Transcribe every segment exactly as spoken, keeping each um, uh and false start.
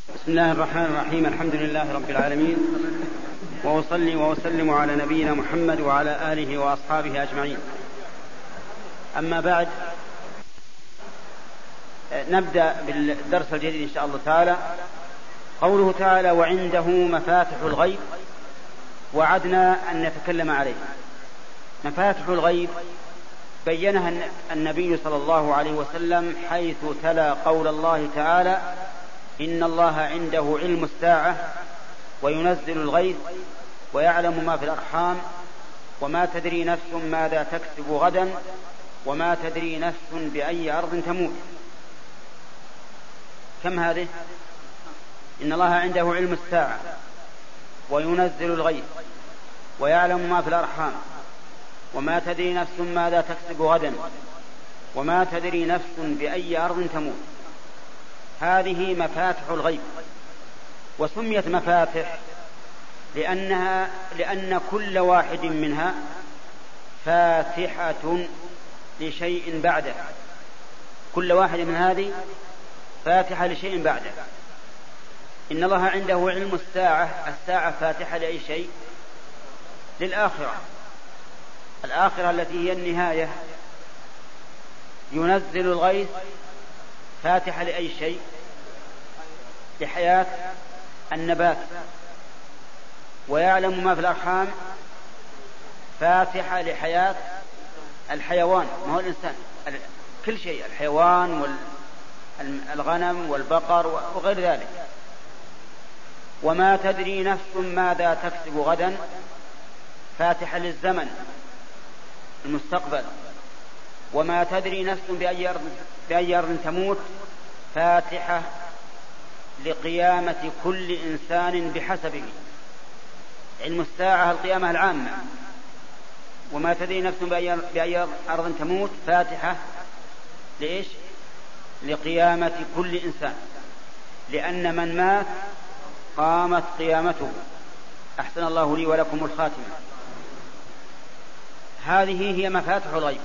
بسم الله الرحمن الرحيم. الحمد لله رب العالمين، وأصلي وأسلم على نبينا محمد وعلى آله وأصحابه أجمعين. أما بعد، نبدأ بالدرس الجديد إن شاء الله تعالى. قوله تعالى: وعنده مفاتح الغيب، وعدنا أن نتكلم عليه. مفاتح الغيب بينها النبي صلى الله عليه وسلم حيث تلا قول الله تعالى: إن الله عنده علم الساعة وينزل الغيث ويعلم ما في الأرحام وما تدري نفس ماذا تكسب غدا وما تدري نفس بأي أرض تموت. كم هذه؟ إن الله عنده علم الساعة وينزل الغيث ويعلم ما في الأرحام وما تدري نفس ماذا تكسب غدا وما تدري نفس بأي أرض تموت. هذه مفاتح الغيب، وسميت مفاتح لأنها لأن كل واحد منها فاتحة لشيء بعده. كل واحد من هذه فاتحة لشيء بعده. إن الله عنده علم الساعة، الساعة فاتحة لأي شيء؟ للآخرة، الآخرة التي هي النهاية. ينزل الغيث فاتحة لأي شيء؟ لحياة النبات. ويعلم ما في الأرحام فاتحة لحياة الحيوان، ما هو الإنسان، كل شيء، الحيوان والغنم والبقر وغير ذلك. وما تدري نفس ماذا تكسب غدا فاتحة للزمن، المستقبل. وما تدري نفس بأي أرض, بأي أرض تموت فاتحة لقيامة كل إنسان بحسبه. علم الساعة القيامة العامة. وما تدري نفس بأي أرض تموت فاتحة لإيش؟ لقيامة كل إنسان، لأن من مات قامت قيامته. أحسن الله لي ولكم الخاتمة. هذه هي مفاتح الغيب.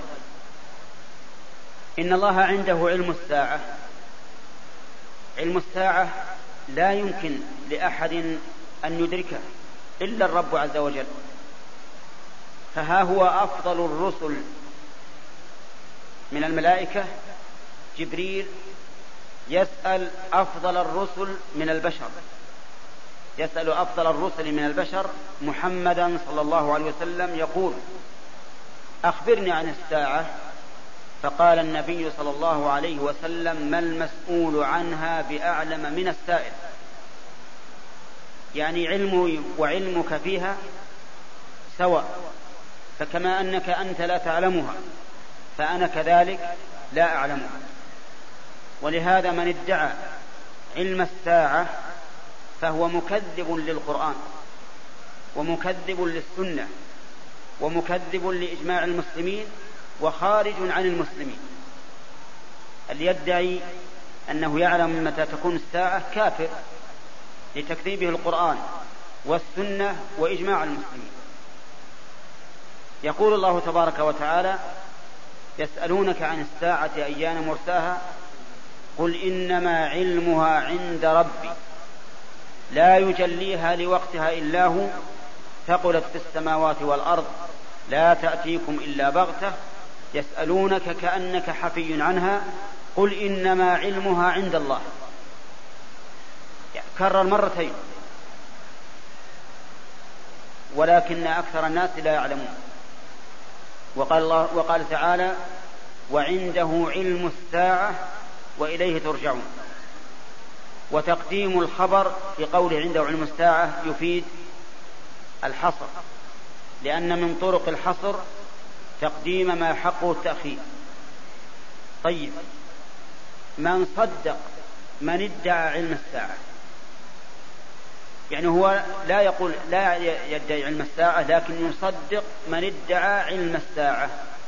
إن الله عنده علم الساعة. علم الساعة لا يمكن لأحد أن يدركه إلا الرب عز وجل. فها هو أفضل الرسل من الملائكة جبريل يسأل أفضل الرسل من البشر، يسأل أفضل الرسل من البشر محمدا صلى الله عليه وسلم، يقول: أخبرني عن الساعة. فقال النبي صلى الله عليه وسلم: ما المسؤول عنها بأعلم من السائل. يعني علمي وعلمك فيها سواء، فكما أنك أنت لا تعلمها فأنا كذلك لا أعلمها. ولهذا من ادعى علم الساعة فهو مكذب للقرآن ومكذب للسنة ومكذب لإجماع المسلمين وخارج عن المسلمين. اللي يدعي أنه يعلم متى تكون الساعة كافر لتكذيبه القرآن والسنة وإجماع المسلمين. يقول الله تبارك وتعالى: يسألونك عن الساعة أيان مرساها قل إنما علمها عند ربي لا يجليها لوقتها إلا هو ثقلت في السماوات والأرض لا تأتيكم إلا بغتة يسألونك كأنك حفي عنها قل إنما علمها عند الله. كرر مرتين، ولكن أكثر الناس لا يعلمون. وقال, الله وقال تعالى: وعنده علم الساعة وإليه ترجعون. وتقديم الخبر في قوله عنده علم الساعة يفيد الحصر، لأن من طرق الحصر تقديم ما حقه التأخير. طيب، من صدق من ادعى علم الساعة، يعني هو لا يقول لا يدعي علم الساعة لكن يصدق من ادعى علم الساعة،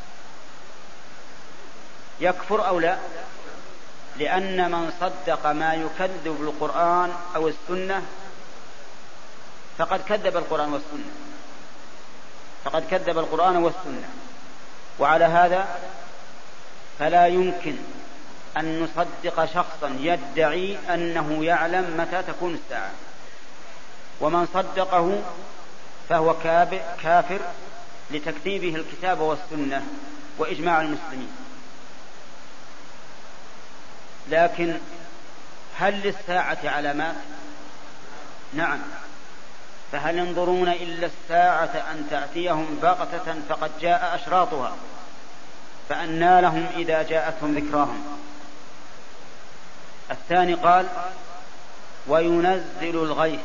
يكفر أو لا؟ لأن من صدق ما يكذب بالقرآن أو السنة فقد كذب القرآن والسنة، فقد كذب القرآن والسنة. وعلى هذا فلا يمكن أن نصدق شخصا يدعي أنه يعلم متى تكون الساعة، ومن صدقه فهو كافر لتكذيبه الكتاب والسنة وإجماع المسلمين. لكن هل للساعة علامات؟ نعم. فهل ينظرون إلا الساعة أن تأتيهم بغتة فقد جاء أشراطها فأنى لهم إذا جاءتهم ذكراهم. الثاني قال وينزل الغيث،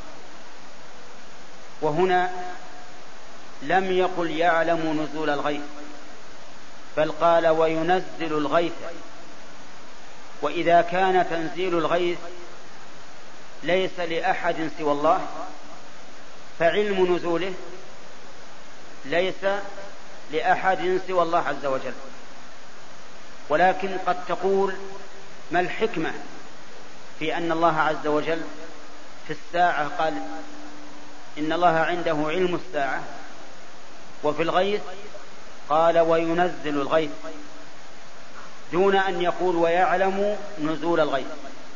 وهنا لم يقل يعلم نزول الغيث، بل قال وينزل الغيث. وإذا كان تنزيل الغيث ليس لأحد سوى الله فعلم نزوله ليس لأحد سوى الله عز وجل. ولكن قد تقول ما الحكمة في أن الله عز وجل في الساعة قال إن الله عنده علم الساعة، وفي الغيث قال وينزل الغيث دون أن يقول ويعلم نزول الغيث،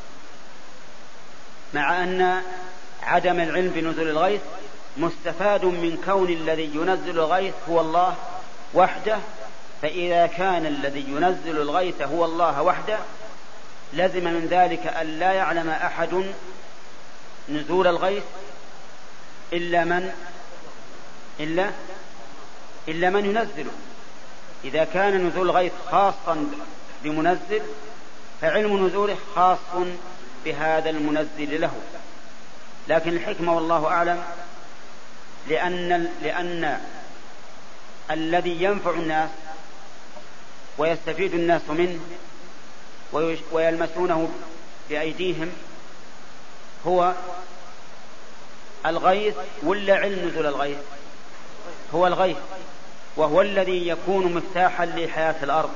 مع أن عدم العلم بنزول الغيث مستفاد من كون الذي ينزل الغيث هو الله وحده. فإذا كان الذي ينزل الغيث هو الله وحده لزم من ذلك أن لا يعلم أحد نزول الغيث إلا من إلا إلا من ينزله. إذا كان نزول الغيث خاصا بمنزل فعلم نزوله خاص بهذا المنزل له. لكن الحكمة والله أعلم لأن, لأن الذي ينفع الناس ويستفيد الناس منه ويلمسونه بأيديهم هو الغيث ولا علم نزول الغيث؟ هو الغيث، وهو الذي يكون مفتاحا لحياة الأرض.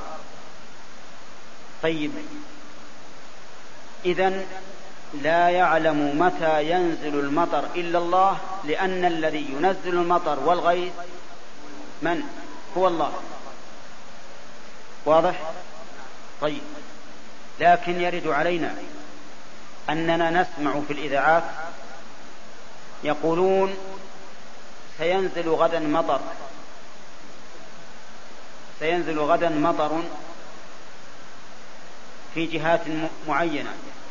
طيب، إذن لا يعلم متى ينزل المطر إلا الله، لأن الذي ينزل المطر والغيث من؟ هو الله. واضح؟ طيب، لكن يرد علينا أننا نسمع في الإذاعات يقولون سينزل غدا مطر سينزل غدا مطر في جهات معينة.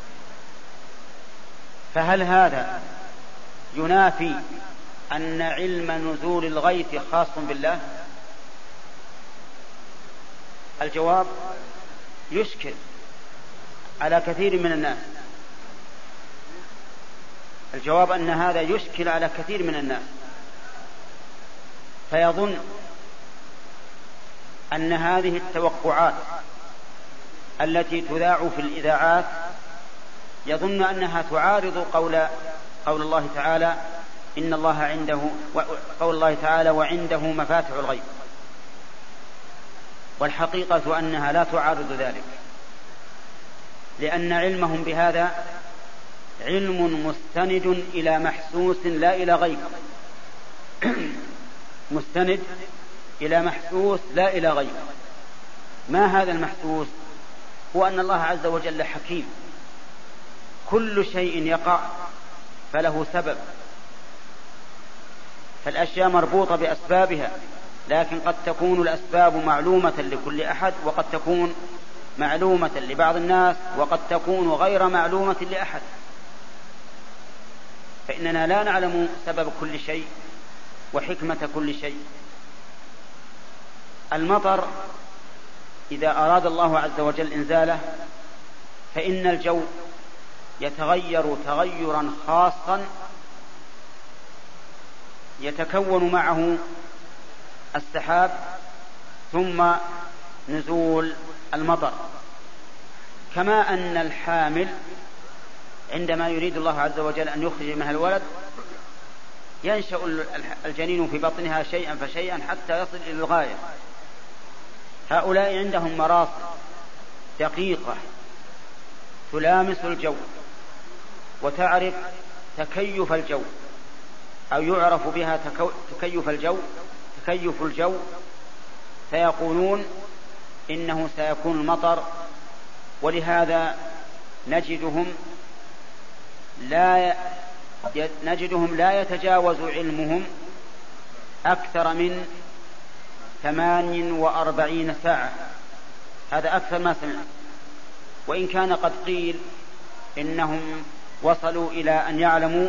فهل هذا ينافي أن علم نزول الغيث خاص بالله؟ الجواب يشكل على كثير من الناس. الجواب أن هذا يشكل على كثير من الناس، فيظن أن هذه التوقعات التي تذاع في الإذاعات يظن أنها تعارض قول قول الله تعالى إن الله عنده، قول الله تعالى وعنده مفاتح الغيب. والحقيقة أنها لا تعارض ذلك، لأن علمهم بهذا علم مستند إلى محسوس لا إلى غيب. مستند إلى محسوس لا إلى غيب. ما هذا المحسوس؟ هو أن الله عز وجل حكيم، كل شيء يقع فله سبب، فالأشياء مربوطة بأسبابها، لكن قد تكون الأسباب معلومة لكل أحد، وقد تكون معلومة لبعض الناس، وقد تكون غير معلومة لأحد. فإننا لا نعلم سبب كل شيء وحكمة كل شيء. المطر إذا أراد الله عز وجل إنزاله فإن الجو يتغير تغيرا خاصا يتكون معه السحاب ثم نزول المطر. كما أن الحامل عندما يريد الله عز وجل أن يخرج منها الولد ينشأ الجنين في بطنها شيئا فشيئا حتى يصل إلى الغاية. هؤلاء عندهم مراصد دقيقة تلامس الجو وتعرف تكيف الجو، أو يعرف بها تكيف الجو تكيف الجو فيقولون إنه سيكون المطر ولهذا نجدهم لا نجدهم لا يتجاوز علمهم أكثر من ثمان وأربعين ساعة. هذا أكثر ما سمعت، وإن كان قد قيل إنهم وصلوا إلى أن يعلموا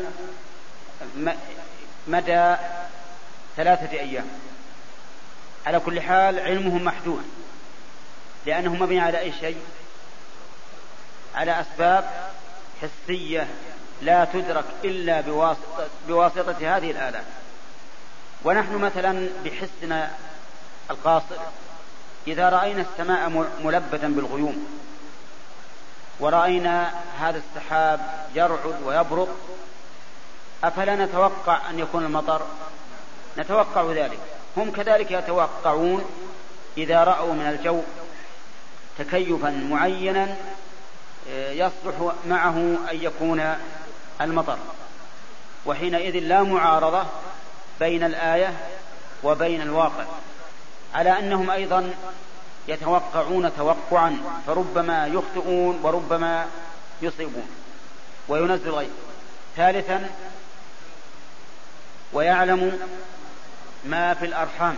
مدى ثلاثة أيام. على كل حال علمهم محدود، لأنهم مبني على أي شيء؟ على أسباب حسية لا تدرك إلا بواسطة, بواسطة هذه الآلات. ونحن مثلا بحسنا القاصر إذا رأينا السماء ملبدا بالغيوم ورأينا هذا السحاب يرعد ويبرق، أفلا نتوقع أن يكون المطر؟ نتوقع ذلك. هم كذلك يتوقعون إذا رأوا من الجو تكيفا معينا يصلح معه أن يكون المطر، وحينئذ لا معارضة بين الآية وبين الواقع، على أنهم أيضا يتوقعون توقعا، فربما يخطئون وربما يصيبون وينزل الغيث. ثالثا ويعلم ما في الأرحام.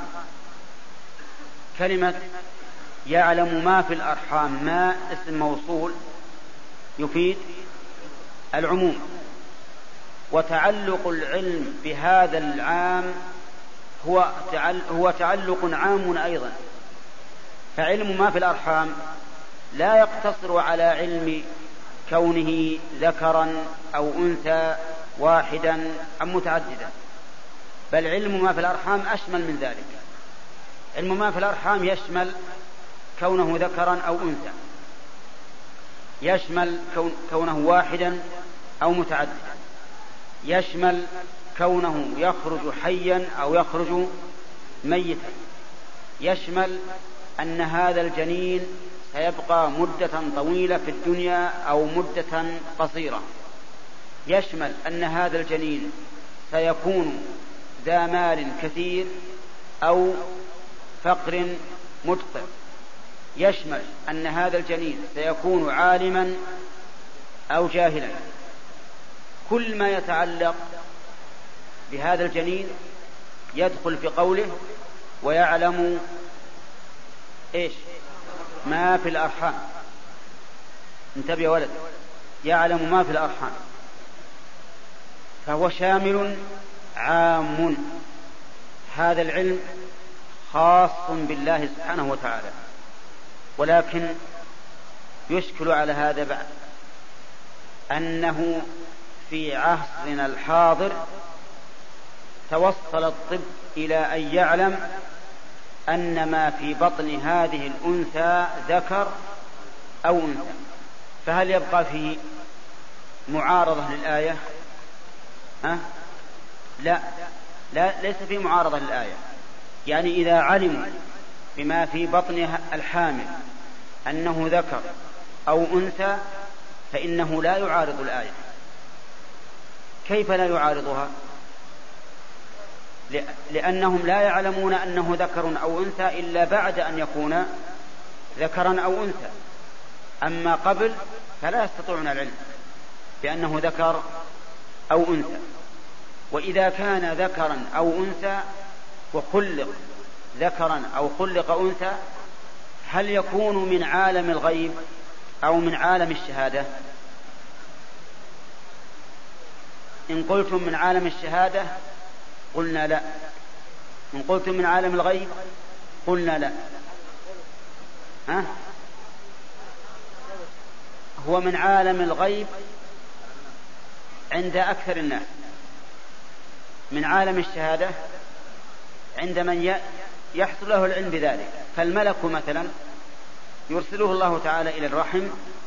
كلمة يعلم ما في الأرحام، ما اسم موصول يفيد العموم، وتعلق العلم بهذا العام هو هو تعلق عام أيضا. فعلم ما في الأرحام لا يقتصر على علم كونه ذكرا أو أنثى واحدا أم متعددا، بل علم ما في الأرحام أشمل من ذلك. علم ما في الأرحام يشمل كونه ذكرا أو أنثى، يشمل كونه واحدا أو متعددا، يشمل كونه يخرج حيا أو يخرج ميتا، يشمل أن هذا الجنين سيبقى مدة طويلة في الدنيا أو مدة قصيرة، يشمل أن هذا الجنين سيكون ذا مال كثير أو فقر مدقع، يشمل أن هذا الجنين سيكون عالما أو جاهلا. كل ما يتعلق بهذا الجنين يدخل في قوله ويعلم إيش؟ ما في الأرحام. انتبه يا ولد، يعلم ما في الأرحام، فهو شامل عام. هذا العلم خاص بالله سبحانه وتعالى، ولكن يشكل على هذا بعد أنه في عصرنا الحاضر توصل الطب إلى أن يعلم أن ما في بطن هذه الأنثى ذكر أو أنثى. فهل يبقى فيه معارضة للآية؟ أه؟ لا لا ليس فيه معارضة للآية. يعني إذا علموا بما في بطن الحامل أنه ذكر أو أنثى فإنه لا يعارض الآية. كيف لا يعارضها؟ لأنهم لا يعلمون أنه ذكر أو أنثى إلا بعد أن يكون ذكرا أو أنثى، أما قبل فلا يستطيعون العلم بأنه ذكر أو أنثى. وإذا كان ذكرا أو أنثى وخلق ذكرا أو خلق أنثى، هل يكون من عالم الغيب أو من عالم الشهادة؟ إن قلتم من عالم الشهادة قلنا لا، إن قلتم من عالم الغيب قلنا لا. ها؟ هو من عالم الغيب عند أكثر الناس، من عالم الشهادة عند من يحصل له العلم بذلك. فالملك مثلا يرسله الله تعالى إلى الرحم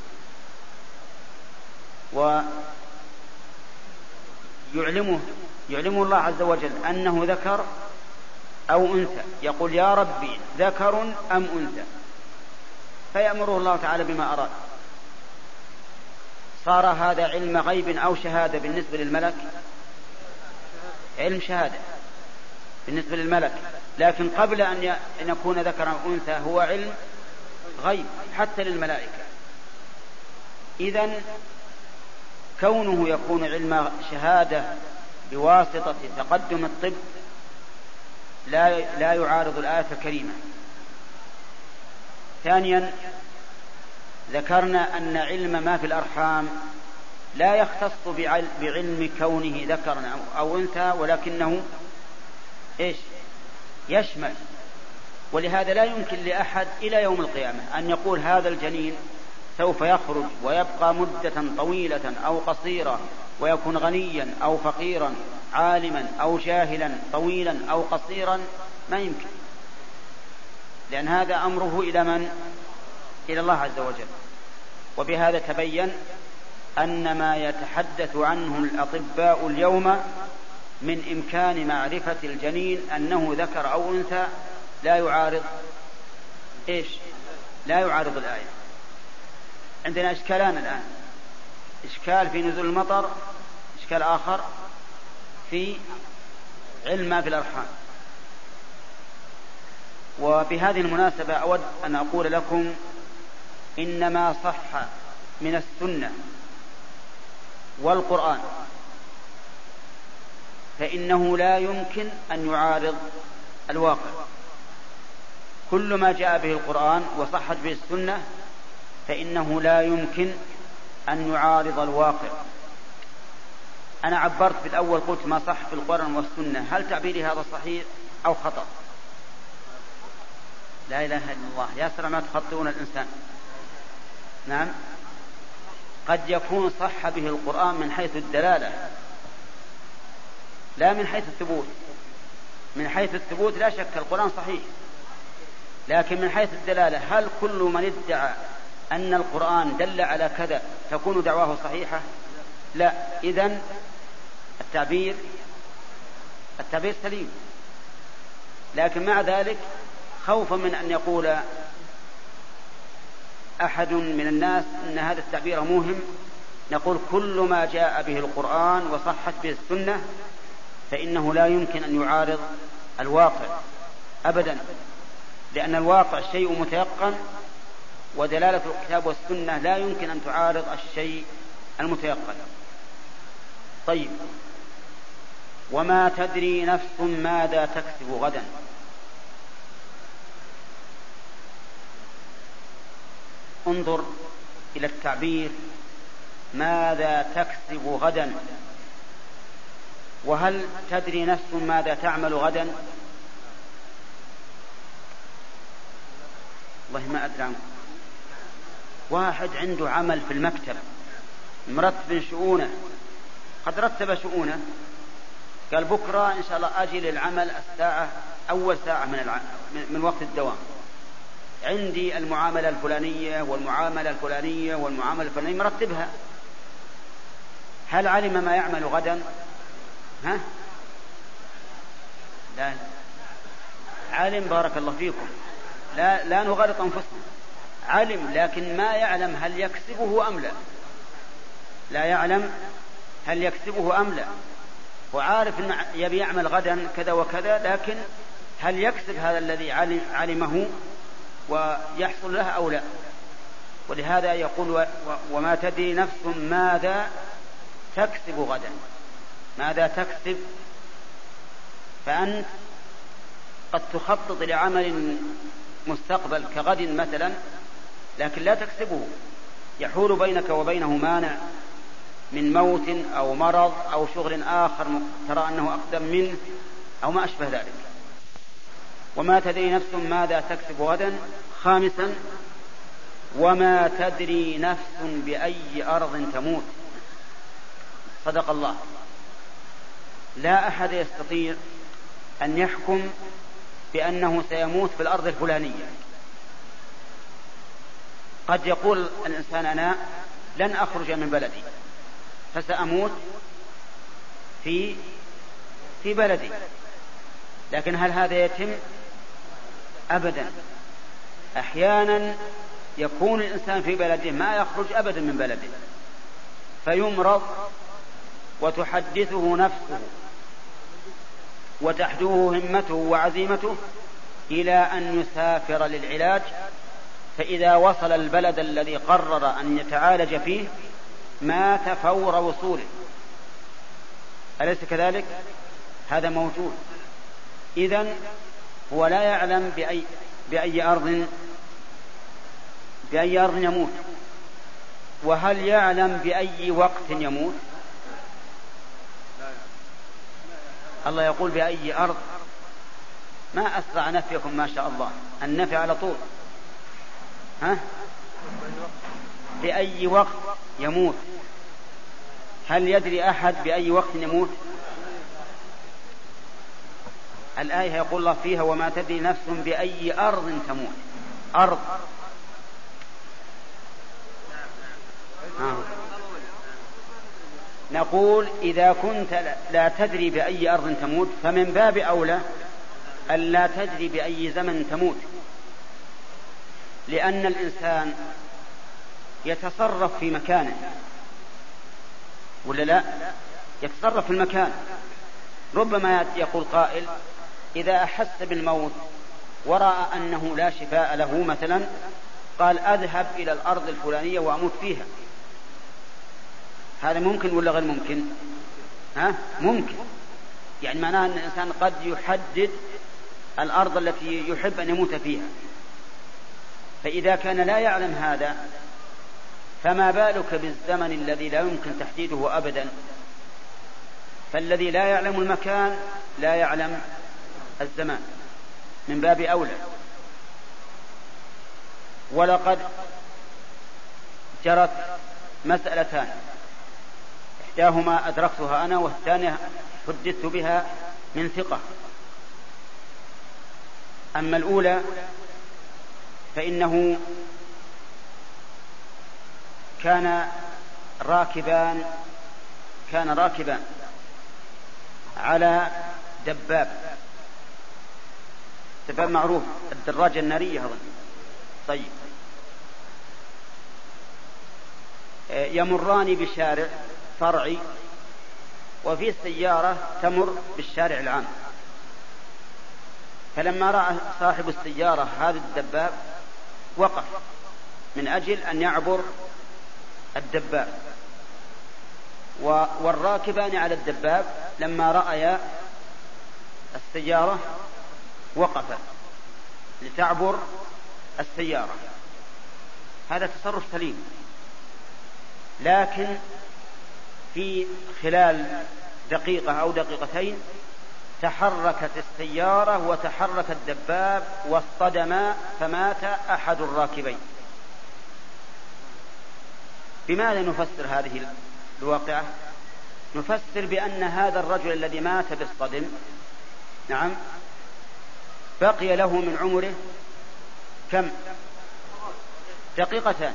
ويعلمه يعلمه الله عز وجل أنه ذكر أو أنثى، يقول يا ربي ذكر أم أنثى، فيأمره الله تعالى بما أراد. صار هذا علم غيب أو شهادة بالنسبة للملك؟ علم شهادة بالنسبة للملك، لكن قبل أن يكون ذكر أو أنثى هو علم غيب حتى للملائكة. إذن كونه يكون علم شهادة بواسطة تقدم الطب لا لا يعارض الآية الكريمة. ثانيا ذكرنا أن علم ما في الأرحام لا يختص بعلم كونه ذكرا أو أنثى، ولكنه إيش يشمل. ولهذا لا يمكن لأحد إلى يوم القيامة أن يقول هذا الجنين سوف يخرج ويبقى مدة طويلة أو قصيرة، ويكون غنيا أو فقيرا، عالما أو جاهلا، طويلا أو قصيرا، ما يمكن، لأن هذا أمره إلى من؟ إلى الله عز وجل. وبهذا تبين أن ما يتحدث عنه الأطباء اليوم من إمكان معرفة الجنين أنه ذكر أو أنثى لا يعارض إيش؟ لا يعارض الآية. عندنا إشكالان الآن، إشكال في نزول المطر، إشكال آخر في علم ما في الأرحام. وبهذه المناسبة أود أن أقول لكم إنما صح من السنة والقرآن فإنه لا يمكن أن يعارض الواقع. كل ما جاء به القرآن وصحت به السنة فإنه لا يمكن أن يعارض الواقع. أنا عبرت في الأول قلت ما صح في القرآن والسنة، هل تعبيري هذا صحيح أو خطأ؟ لا إله إلا الله، يا سلام ما تخطئون الإنسان. نعم، قد يكون صح به القرآن من حيث الدلالة لا من حيث الثبوت. من حيث الثبوت لا شك القرآن صحيح، لكن من حيث الدلالة هل كل من ادعى أن القرآن دل على كذا تكون دعواه صحيحة؟ لا. إذن التعبير التعبير سليم، لكن مع ذلك خوفا من أن يقول أحد من الناس أن هذا التعبير مهم، نقول كل ما جاء به القرآن وصحت به السنة فإنه لا يمكن أن يعارض الواقع أبدا، لأن الواقع شيء متيقن، ودلالة الكتاب والسنة لا يمكن أن تعارض الشيء المتيقن. طيب، وما تدري نفس ماذا تكسب غدا. انظر إلى التعبير ماذا تكسب غدا، وهل تدري نفس ماذا تعمل غدا؟ والله ما أدري عنكم. واحد عنده عمل في المكتب مرتب شؤونه، قد رتب شؤونه، قال بكرة إن شاء الله أجي للعمل الساعة أول ساعة من, الع... من وقت الدوام، عندي المعاملة الفلانية والمعاملة الفلانية والمعاملة الفلانية مرتبها. هل علم ما يعمل غدا؟ ها؟ لا علم، بارك الله فيكم، لا, لا نغلط أنفسنا، علم لكن ما يعلم هل يكسبه أم لا. لا يعلم هل يكسبه أم لا، وعارف أن يبي يعمل غدا كذا وكذا، لكن هل يكسب هذا الذي علمه ويحصل له أو لا. ولهذا يقول وما تدري نفس ماذا تكسب غدا. ماذا تكسب؟ فأنت قد تخطط لعمل مستقبل كغد مثلا، لكن لا تكسبه، يحول بينك وبينه مانع من موت أو مرض أو شغل آخر ترى أنه أقدم منه أو ما أشبه ذلك. وما تدري نفس ماذا تكسب غدا. خامسا، وما تدري نفس بأي أرض تموت. صدق الله، لا أحد يستطيع أن يحكم بأنه سيموت في الأرض الفلانية. قد يقول الإنسان أنا لن أخرج من بلدي فسأموت في في بلدي، لكن هل هذا يتم؟ أبدا. أحيانا يكون الإنسان في بلده ما يخرج أبدا من بلده، فيمرض وتحدثه نفسه وتحدوه همته وعزيمته إلى أن يسافر للعلاج، فإذا وصل البلد الذي قرر أن يتعالج فيه مات فور وصوله. أليس كذلك؟ هذا موجود. إذن هو لا يعلم بأي, بأي أرض بأي أرض يموت. وهل يعلم بأي وقت يموت؟ الله يقول بأي أرض. ما أسرع نفيكم ما شاء الله، النفي على طول. ها؟ بأي وقت يموت. هل يدري أحد بأي وقت يموت؟ الآية يقول الله فيها وما تدري نفس بأي أرض تموت. أرض آه. نقول إذا كنت لا تدري بأي أرض تموت فمن باب أولى أن لا تدري بأي زمن تموت، لأن الإنسان يتصرف في مكانه ولا لا؟ يتصرف في المكان. ربما يقول قائل إذا أحس بالموت ورأى أنه لا شفاء له مثلا قال أذهب إلى الأرض الفلانية وأموت فيها. هذا ممكن ولا غير ممكن؟ ها؟ ممكن. يعني معناه أن الإنسان قد يحدد الأرض التي يحب أن يموت فيها. فإذا كان لا يعلم هذا فما بالك بالزمن الذي لا يمكن تحديده أبدا. فالذي لا يعلم المكان لا يعلم الزمان من باب أولى. ولقد جرت مسألتان، إحداهما أدركتها أنا والثانية حدثت بها من ثقة. أما الأولى فإنه كان راكبان كان راكبان على دباب دباب معروف، الدراجة النارية هذا. طيب، يمران بشارع فرعي وفي سيارة تمر بالشارع العام. فلما رأى صاحب السيارة هذا الدباب وقف من أجل أن يعبر الدباب، والراكبان على الدباب لما رأيا السيارة وقفا لتعبر السيارة. هذا تصرف سليم، لكن في خلال دقيقة أو دقيقتين تحركت السيارة وتحرك الدباب واصطدما فمات أحد الراكبين. بماذا نفسر هذه الواقعة؟ نفسر بأن هذا الرجل الذي مات بالصدم نعم بقي له من عمره كم؟ دقيقتان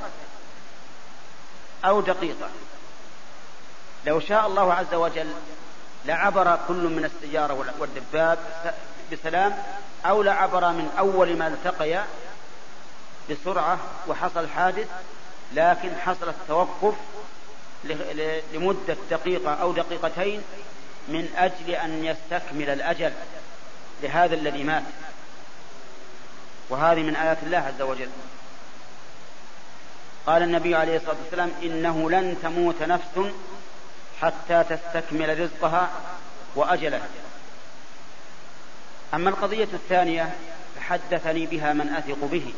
أو دقيقة. لو شاء الله عز وجل لعبر كل من السيارة والدباب بسلام، أو لعبر من أول ما التقيا بسرعة وحصل حادث، لكن حصل التوقف لمدة دقيقة أو دقيقتين من أجل أن يستكمل الأجل لهذا الذي مات. وهذه من آيات الله عز وجل. قال النبي عليه الصلاة والسلام إنه لن تموت نفس حتى تستكمل رزقها وأجلها. أما القضية الثانية فحدثني بها من أثق به.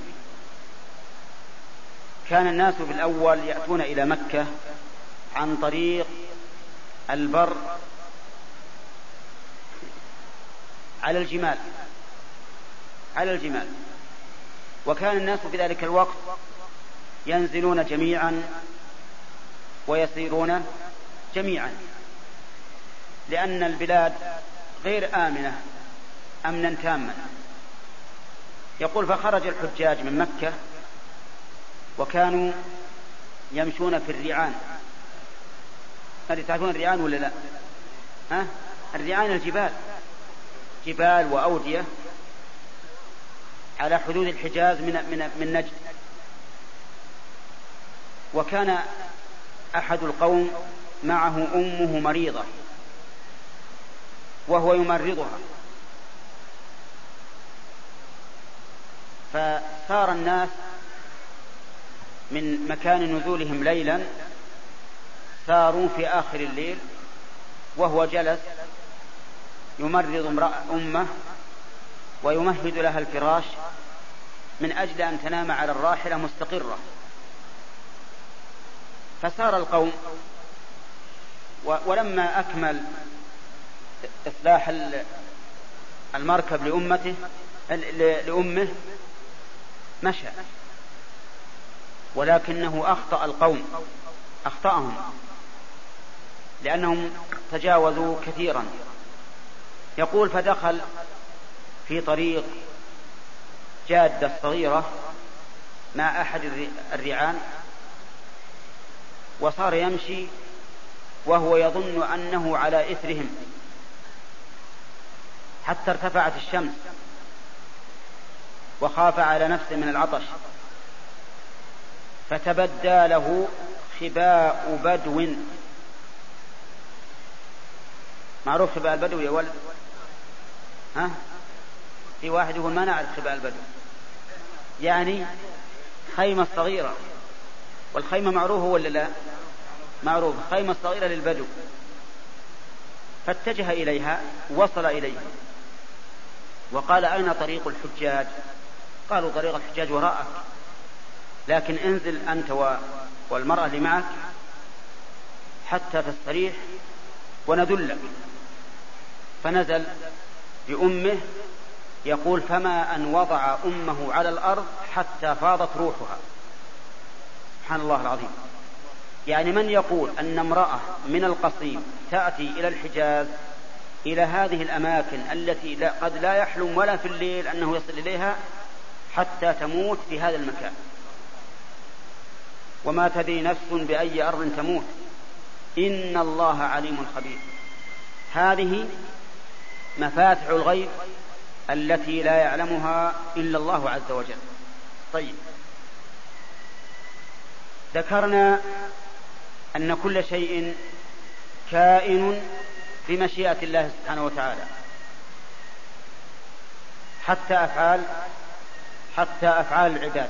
كان الناس في الأول يأتون إلى مكة عن طريق البر على الجمال على الجمال وكان الناس في ذلك الوقت ينزلون جميعا ويسيرون جميعا، لأن البلاد غير آمنة أمنا تاما. يقول فخرج الحجاج من مكة وكانوا يمشون في الريعان. هل تعرفون الريعان ولا لا؟ ها؟ الريعان الجبال، جبال وأودية على حدود الحجاز من من من نجد. وكان أحد القوم معه أمه مريضة وهو يمرضها، فصار الناس من مكان نزولهم ليلا ساروا في آخر الليل وهو جلس يمرض امرأة أمه ويمهد لها الفراش من أجل أن تنام على الراحلة مستقرة. فسار القوم، ولما أكمل إصلاح المركب لأمته لأمه مشى، ولكنه أخطأ القوم، أخطأهم لأنهم تجاوزوا كثيرا. يقول فدخل في طريق جادة صغيرة مع أحد الرعان وصار يمشي وهو يظن أنه على إثرهم حتى ارتفعت الشمس وخاف على نفسه من العطش، فتبدى له خباء بدو. معروف خباء البدو يا ولد؟ ها؟ في واحد يقول ما نعرف خباء البدو، يعني خيمة صغيرة، والخيمة معروفة ولا لا؟ معروفة، خيمة صغيرة للبدو. فاتجه إليها، وصل إليها وقال أين طريق الحجاج؟ قالوا طريق الحجاج وراءك، لكن انزل أنت والمرأة اللي معك حتى تستريح وندلك. فنزل بأمه، يقول فما أن وضع أمه على الأرض حتى فاضت روحها. سبحان الله العظيم. يعني من يقول أن امرأة من القصيم تأتي إلى الحجاز، إلى هذه الأماكن التي لا قد لا يحلم ولا في الليل أنه يصل إليها حتى تموت في هذا المكان، وما تدري نفس بأي أرض تموت، إن الله عليم خبير. هذه مفاتح الغيب التي لا يعلمها إلا الله عز وجل. طيب، ذكرنا أن كل شيء كائن بمشيئة الله سبحانه وتعالى، حتى أفعال حتى أفعال العباد.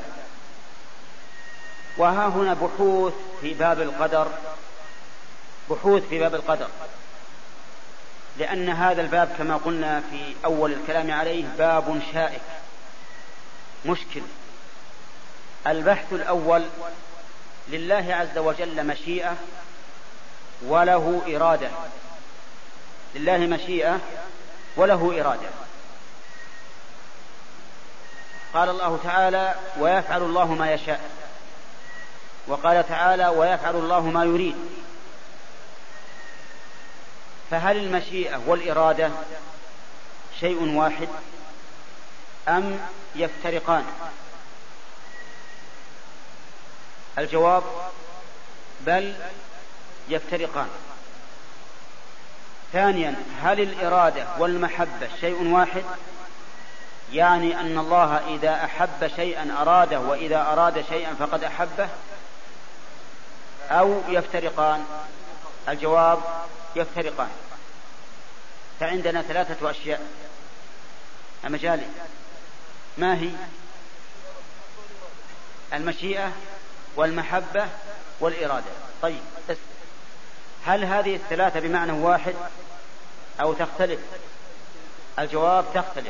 وها هنا بحوث في باب القدر، بحوث في باب القدر، لأن هذا الباب كما قلنا في أول الكلام عليه باب شائك مشكل. البحث الأول: لله عز وجل مشيئة وله إرادة، لله مشيئة وله إرادة. قال الله تعالى: ويفعل الله ما يشاء، وقال تعالى: ويفعل الله ما يريد. فهل المشيئة والإرادة شيء واحد أم يفترقان؟ الجواب: بل يفترقان. ثانيا: هل الإرادة والمحبة شيء واحد؟ يعني أن الله إذا أحب شيئا أراده، وإذا أراد شيئا فقد أحبه، أو يفترقان؟ الجواب: يفترقان. فعندنا ثلاثة أشياء أمجالي، ما هي؟ المشيئة والمحبة والإرادة. طيب، هل هذه الثلاثة بمعنى واحد أو تختلف؟ الجواب: تختلف.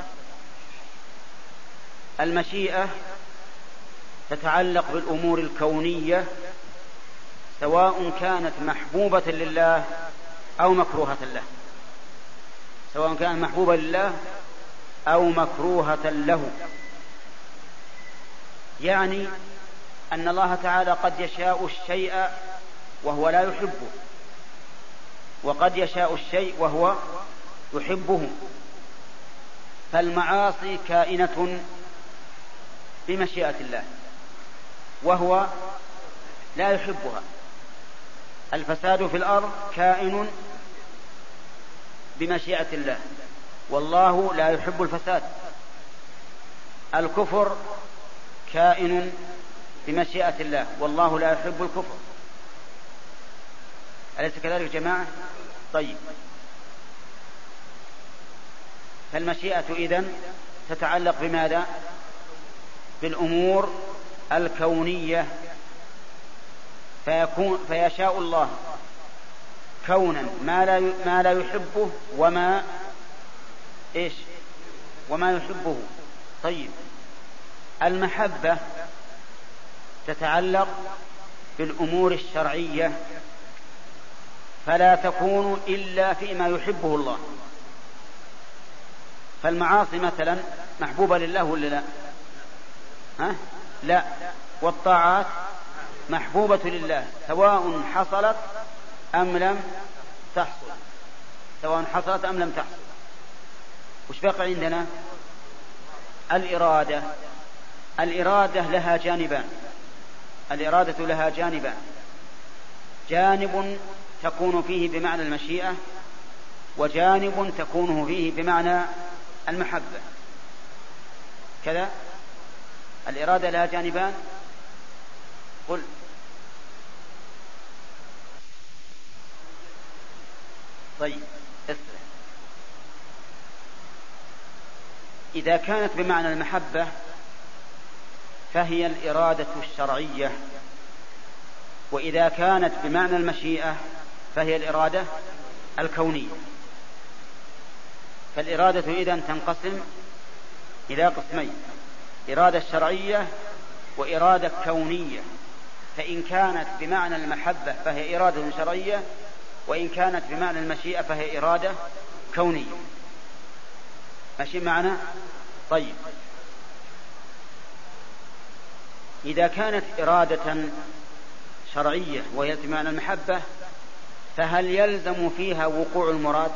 المشيئة تتعلق بالأمور الكونية، سواء كانت محبوبة لله أو مكروهة له، سواء كانت محبوبة لله أو مكروهة له. يعني أن الله تعالى قد يشاء الشيء وهو لا يحبه، وقد يشاء الشيء وهو يحبه. فالمعاصي كائنة بمشيئة الله وهو لا يحبها. الفساد في الأرض كائن بمشيئة الله والله لا يحب الفساد. الكفر كائن بمشيئة الله والله لا يحب الكفر. أليس كذلك يا جماعة؟ طيب، فالمشيئة إذن تتعلق بماذا؟ بالأمور الكونية فيكون فيشاء الله كونا ما لا ما لا يحبه وما إيش وما يحبه. طيب المحبة تتعلق بالأمور الشرعية فلا تكون إلا فيما يحبه الله. فالمعاصي مثلا محبوبة لله ولا لا؟ ها؟ لا. والطاعات محبوبة لله سواء حصلت أم لم تحصل، سواء حصلت أم لم تحصل. وش بقى عندنا؟ الإرادة. الإرادة لها جانبان، الإرادة لها جانبان، جانب تكون فيه بمعنى المشيئة، وجانب تكون فيه بمعنى المحبة. كذا الإرادة لها جانبان. قل طيب اسمع. إذا كانت بمعنى المحبة فهي الإرادة الشرعية، وإذا كانت بمعنى المشيئة فهي الإرادة الكونية. فالإرادة إذن تنقسم إلى قسمين: إرادة شرعية وإرادة كونية. فإن كانت بمعنى المحبة فهي إرادة شرعية، وإن كانت بمعنى المشيئة فهي إرادة كونية. ماشي معنا؟ طيب إذا كانت إرادة شرعية وهي بمعنى المحبة فهل يلزم فيها وقوع المراد؟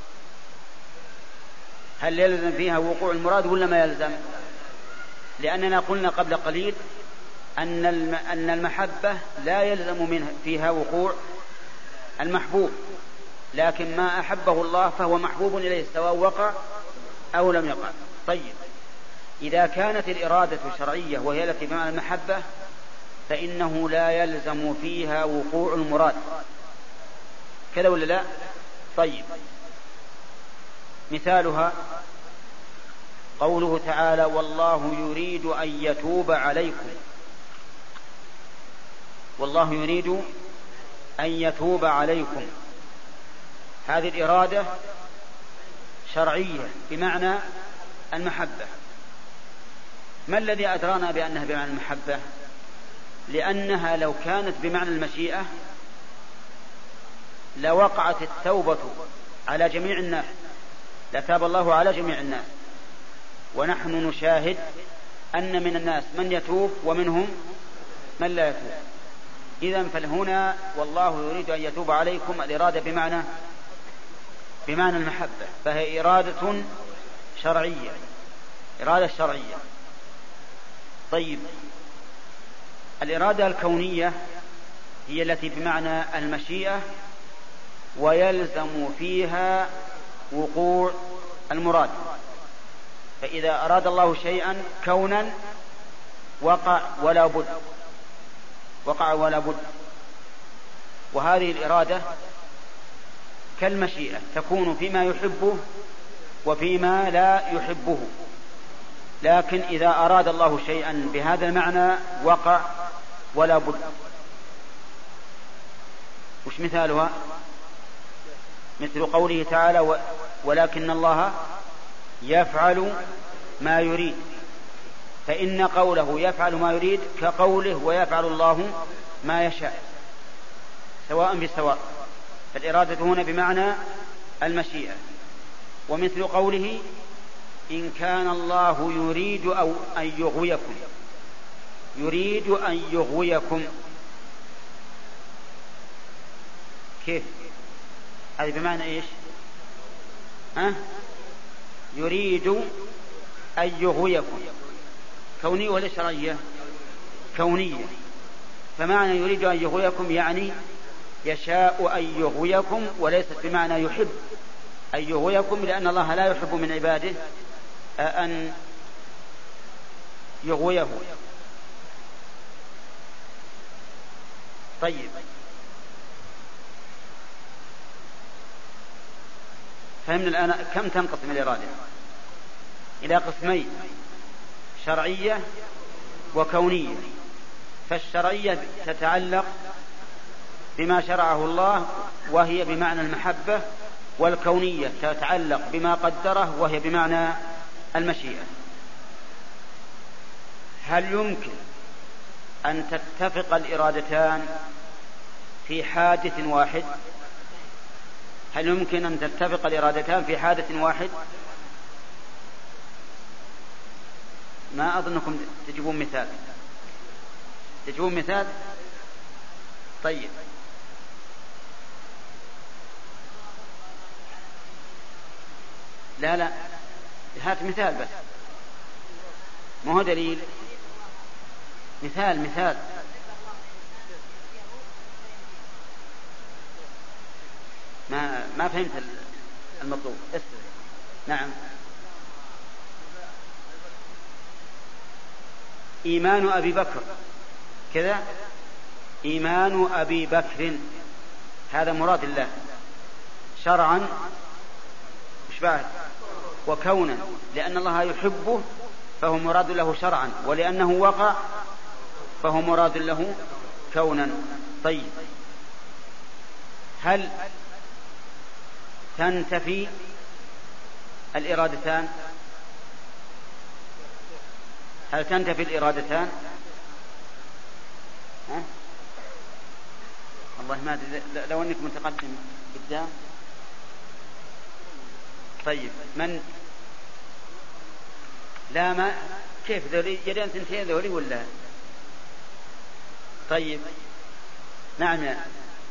هل يلزم فيها وقوع المراد ولا ما يلزم؟ لأننا قلنا قبل قليل أن أن المحبة لا يلزم منها فيها وقوع المحبوب، لكن ما أحبه الله فهو محبوب إليه سواء وقع أو لم يقع. طيب إذا كانت الإرادة شرعية وهي التي بمعنى المحبة فإنه لا يلزم فيها وقوع المراد. كذا ولا لا؟ طيب مثالها قوله تعالى: والله يريد أن يتوب عليكم. والله يريد أن يتوب عليكم، هذه الإرادة شرعية بمعنى المحبة. ما الذي أدرانا بأنها بمعنى المحبة؟ لأنها لو كانت بمعنى المشيئة لوقعت التوبة على جميع الناس، لتاب الله على جميع الناس، ونحن نشاهد أن من الناس من يتوب ومنهم من لا يتوب. إذن فهنا والله يريد أن يتوب عليكم الإرادة بمعنى بمعنى المحبة، فهي إرادة شرعية، إرادة شرعية. طيب الإرادة الكونية هي التي بمعنى المشيئة ويلزم فيها وقوع المراد. فإذا أراد الله شيئا كونا وقع ولا بد، وقع ولا بد. وهذه الإرادة كالمشيئة تكون فيما يحبه وفيما لا يحبه، لكن إذا أراد الله شيئا بهذا المعنى وقع ولا بد. وش مثالها؟ مثل قوله تعالى: ولكن الله يفعل ما يريد. فإن قوله يفعل ما يريد كقوله ويفعل الله ما يشاء، سواء بسواء. فالإرادة هنا بمعنى المشيئة. ومثل قوله: إن كان الله يريد أو أن يغويكم، يريد أن يغويكم كيف؟ هذه بمعنى إيش؟ ها؟ يريد أن يغويكم كونية ولا شرعية؟ كونية. فمعنى يريد أن يغويكم يعني يشاء أن يغويكم، وليست بمعنى يحب أن يغويكم، لأن الله لا يحب من عباده أن يغويه. طيب فهمنا الآن كم تنقسم الإرادة؟ إلى قسمين: شرعية وكونية. فالشرعية تتعلق بما شرعه الله وهي بمعنى المحبة، والكونية تتعلق بما قدره وهي بمعنى المشيئة. هل يمكن أن تتفق الإرادتان في حادث واحد؟ هل يمكن أن تتفق الإرادتان في حادث واحد؟ ما أظنكم تجيبون مثال. تجيبون مثال؟ طيب، لا لا هات مثال بس، ما هو دليل، مثال مثال. ما ما فهمت المطلوب. اسمع. نعم. إيمان أبي بكر كذا، إيمان أبي بكر هذا مراد الله شرعا مش بعد وكونا، لأن الله يحبه فهو مراد له شرعا، ولأنه وقع فهو مراد له كونا. طيب، هل تنتفي الإرادتان؟ هل تنتفي الإرادتان؟ ها؟ والله ما أدري، لو أنك متقدم قدام. طيب، من لا ما كيف ذولي يدين ثنتين ذولي ولا؟ طيب، نعم يا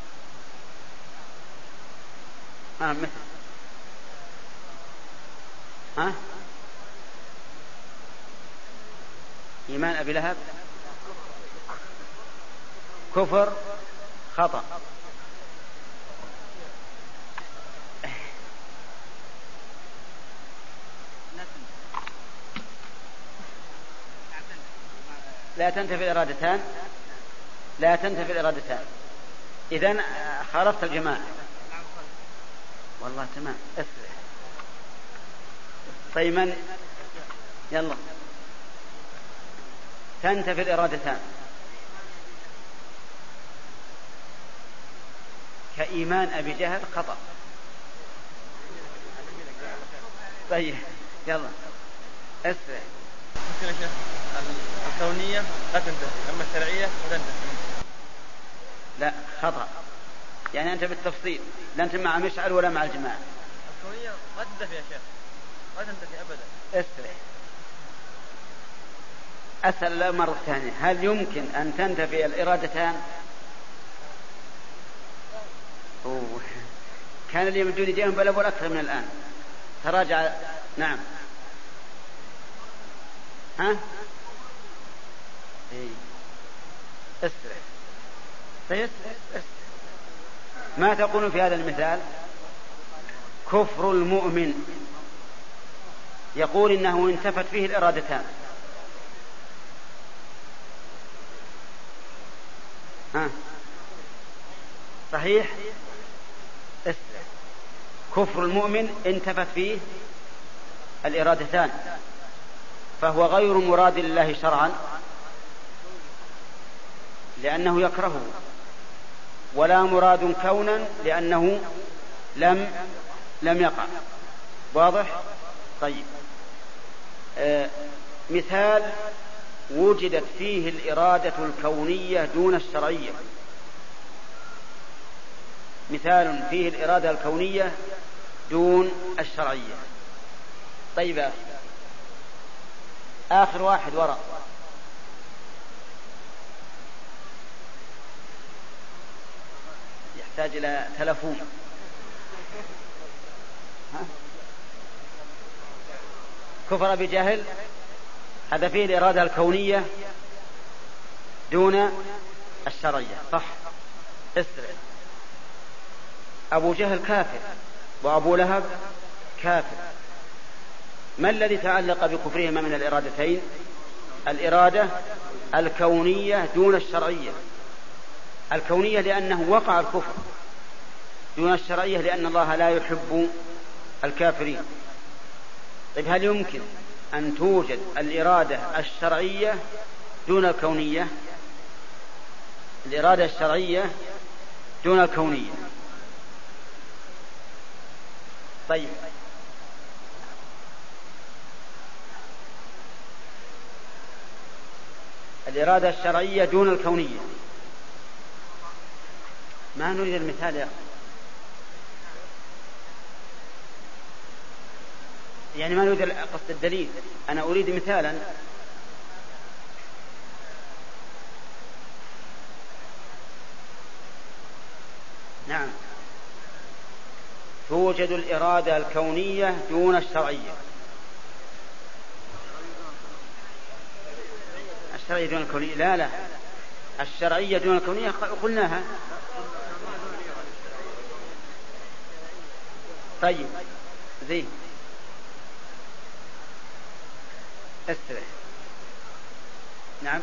ها مثل ها إيمان أبي لهب كفر خطأ. لا تنتفي الإرادتان، لا تنتفي الإرادتان. إذن خالفت الجماعة. والله تمام. اسرع. طيب، من يلا تنتفي الإرادتان كإيمان أبي جهل خطأ. طيب يلا اسرع. ممكن يا شيخ الكونية لا تنتفي، أما الشرعية تنتفي. لا خطأ، يعني أنت بالتفصيل، لا أنت مع مشعل ولا مع الجماعة. الكونية ما تنتفي يا شيخ، ما تنتفي أبدا. اسرع. أسأل مرة ثانية، هل يمكن أن تنتفي الإرادتان؟ أوه. كان اللي يمدون يديهم بلبوا أكثر من الآن. تراجع. نعم. ها إيه. اسرع. طيب اسرع. ما تقولون في هذا المثال؟ كفر المؤمن يقول إنه انتفت فيه الإرادتان. ها صحيح. اسرع. كفر المؤمن انتفت فيه الإرادتان، فهو غير مراد لله شرعا لأنه يكرهه، ولا مراد كونا لأنه لم لم يقع. واضح؟ طيب، آه مثال وجدت فيه الإرادة الكونية دون الشرعية. مثال فيه الإرادة الكونية دون الشرعية. طيب، آخر واحد وراء. يحتاج إلى تلفون. ها؟ كفر بجهل هذا فيه الإرادة الكونية دون الشرعية. صح. اسرع. أبو جهل كافر وأبو لهب كافر. ما الذي تعلق بكفرهما من الإرادتين؟ الإرادة الكونية دون الشرعية. الكونية لأنه وقع الكفر، دون الشرعية لأن الله لا يحب الكافرين. طيب، هل يمكن أن توجد الإرادة الشرعية دون الكونية؟ الإرادة الشرعية دون الكونية. طيب الإرادة الشرعية دون الكونية، ما نريد المثال يا أخي، يعني ما نريد قصد الدليل، أنا أريد مثالا. نعم، توجد الإرادة الكونية دون الشرعية. الشرعية دون الكونية، لا لا الشرعية دون الكونية قلناها. طيب زين استرح. نعم،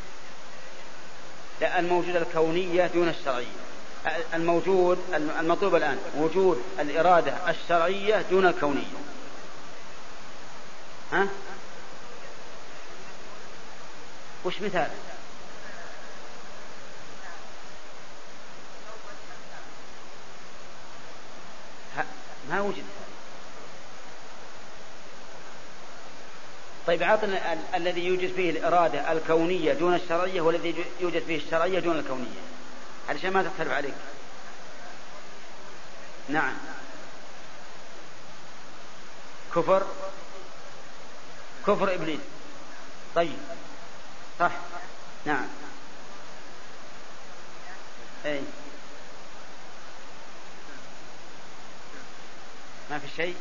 لا الموجود الكونية دون الشرعية، الموجود المطلوب الآن وجود الإرادة الشرعية دون الكونية. ها وش مثال؟ ما وجد. طيب عطنا ال- الذي يوجد فيه الإرادة الكونية دون الشرعية والذي يوجد فيه الشرعية دون الكونية، علشان ما تختلف عليك. نعم، كفر كفر إبليس. طيب صح، نعم. أي ما في شيء،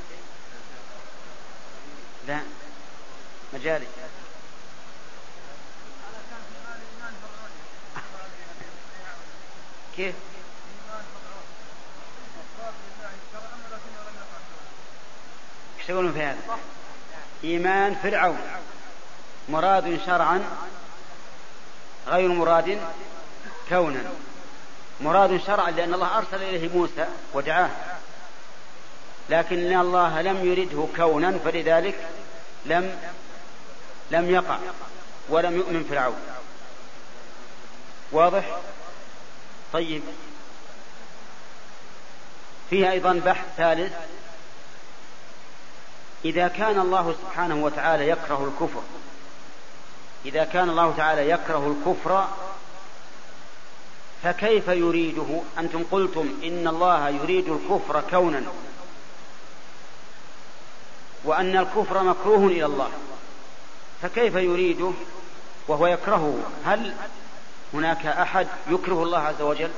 لا مجالي. كيف؟ ايش يقولون في هذا؟ إيمان فرعون مراد شرعا غير مراد كونا. مراد شرعا لأن الله أرسل إليه موسى ودعاه، لكن الله لم يرده كونا، فلذلك لم لم يقع ولم يؤمن فرعون. واضح؟ طيب فيها أيضا بحث ثالث. إذا كان الله سبحانه وتعالى يكره الكفر إذا كان الله تعالى يكره الكفر فكيف يريده؟ أنتم قلتم إن الله يريد الكفر كونا، وأن الكفر مكروه إلى الله، فكيف يريده وهو يكرهه؟ هل هناك أحد يكره الله عز وجل؟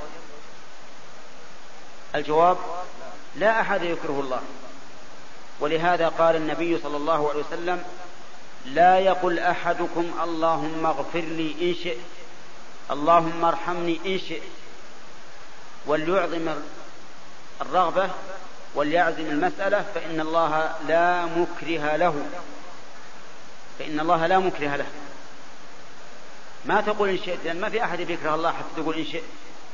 الجواب لا أحد يكره الله. ولهذا قال النبي صلى الله عليه وسلم: لا يقل أحدكم اللهم اغفر لي إن شئت، اللهم ارحمني إن شئت، وليعظم الرغبة وليعزم المسألة، فإن الله لا مكره له فإن الله لا مكره له. ما تقول إن شئت، لأن ما في أحد يكره الله حتى تقول إن شئت.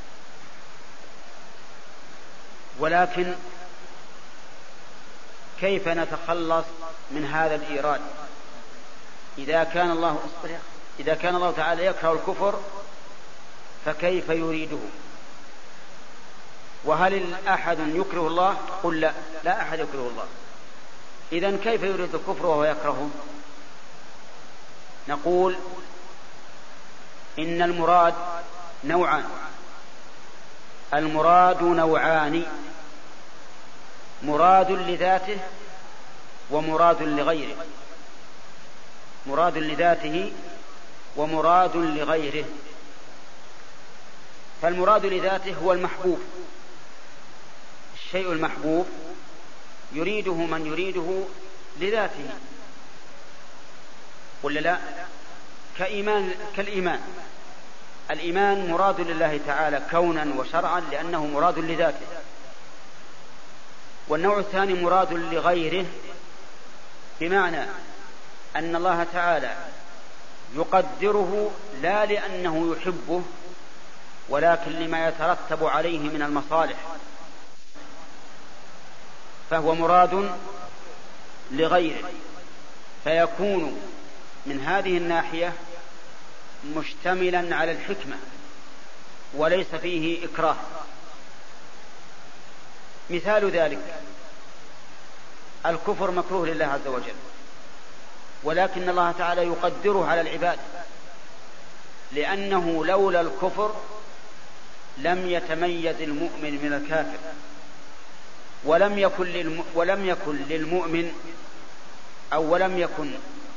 ولكن كيف نتخلص من هذا الإيراد؟ إذا كان الله إذا كان الله تعالى يكره الكفر فكيف يريده؟ وهل أحد يكره الله؟ قل لا، لا أحد يكره الله. إذن كيف يريد الكفر وهو يكرهه؟ نقول إن المراد نوعان. المراد نوعان: مراد لذاته ومراد لغيره. مراد لذاته ومراد لغيره. فالمراد لذاته هو المحبوب، الشيء المحبوب يريده من يريده لذاته، ولا لا؟ كإيمان كالإيمان الإيمان مراد لله تعالى كونا وشرعا لأنه مراد لذاته. والنوع الثاني مراد لغيره، بمعنى أن الله تعالى يقدره لا لأنه يحبه ولكن لما يترتب عليه من المصالح، فهو مراد لغيره، فيكون من هذه الناحية مشتملا على الحكمة وليس فيه إكراه. مثال ذلك الكفر مكروه لله عز وجل، ولكن الله تعالى يقدره على العباد، لأنه لولا الكفر لم يتميز المؤمن من الكافر، ولم يكن للم... ولم يكن للمؤمن أو ولم يكن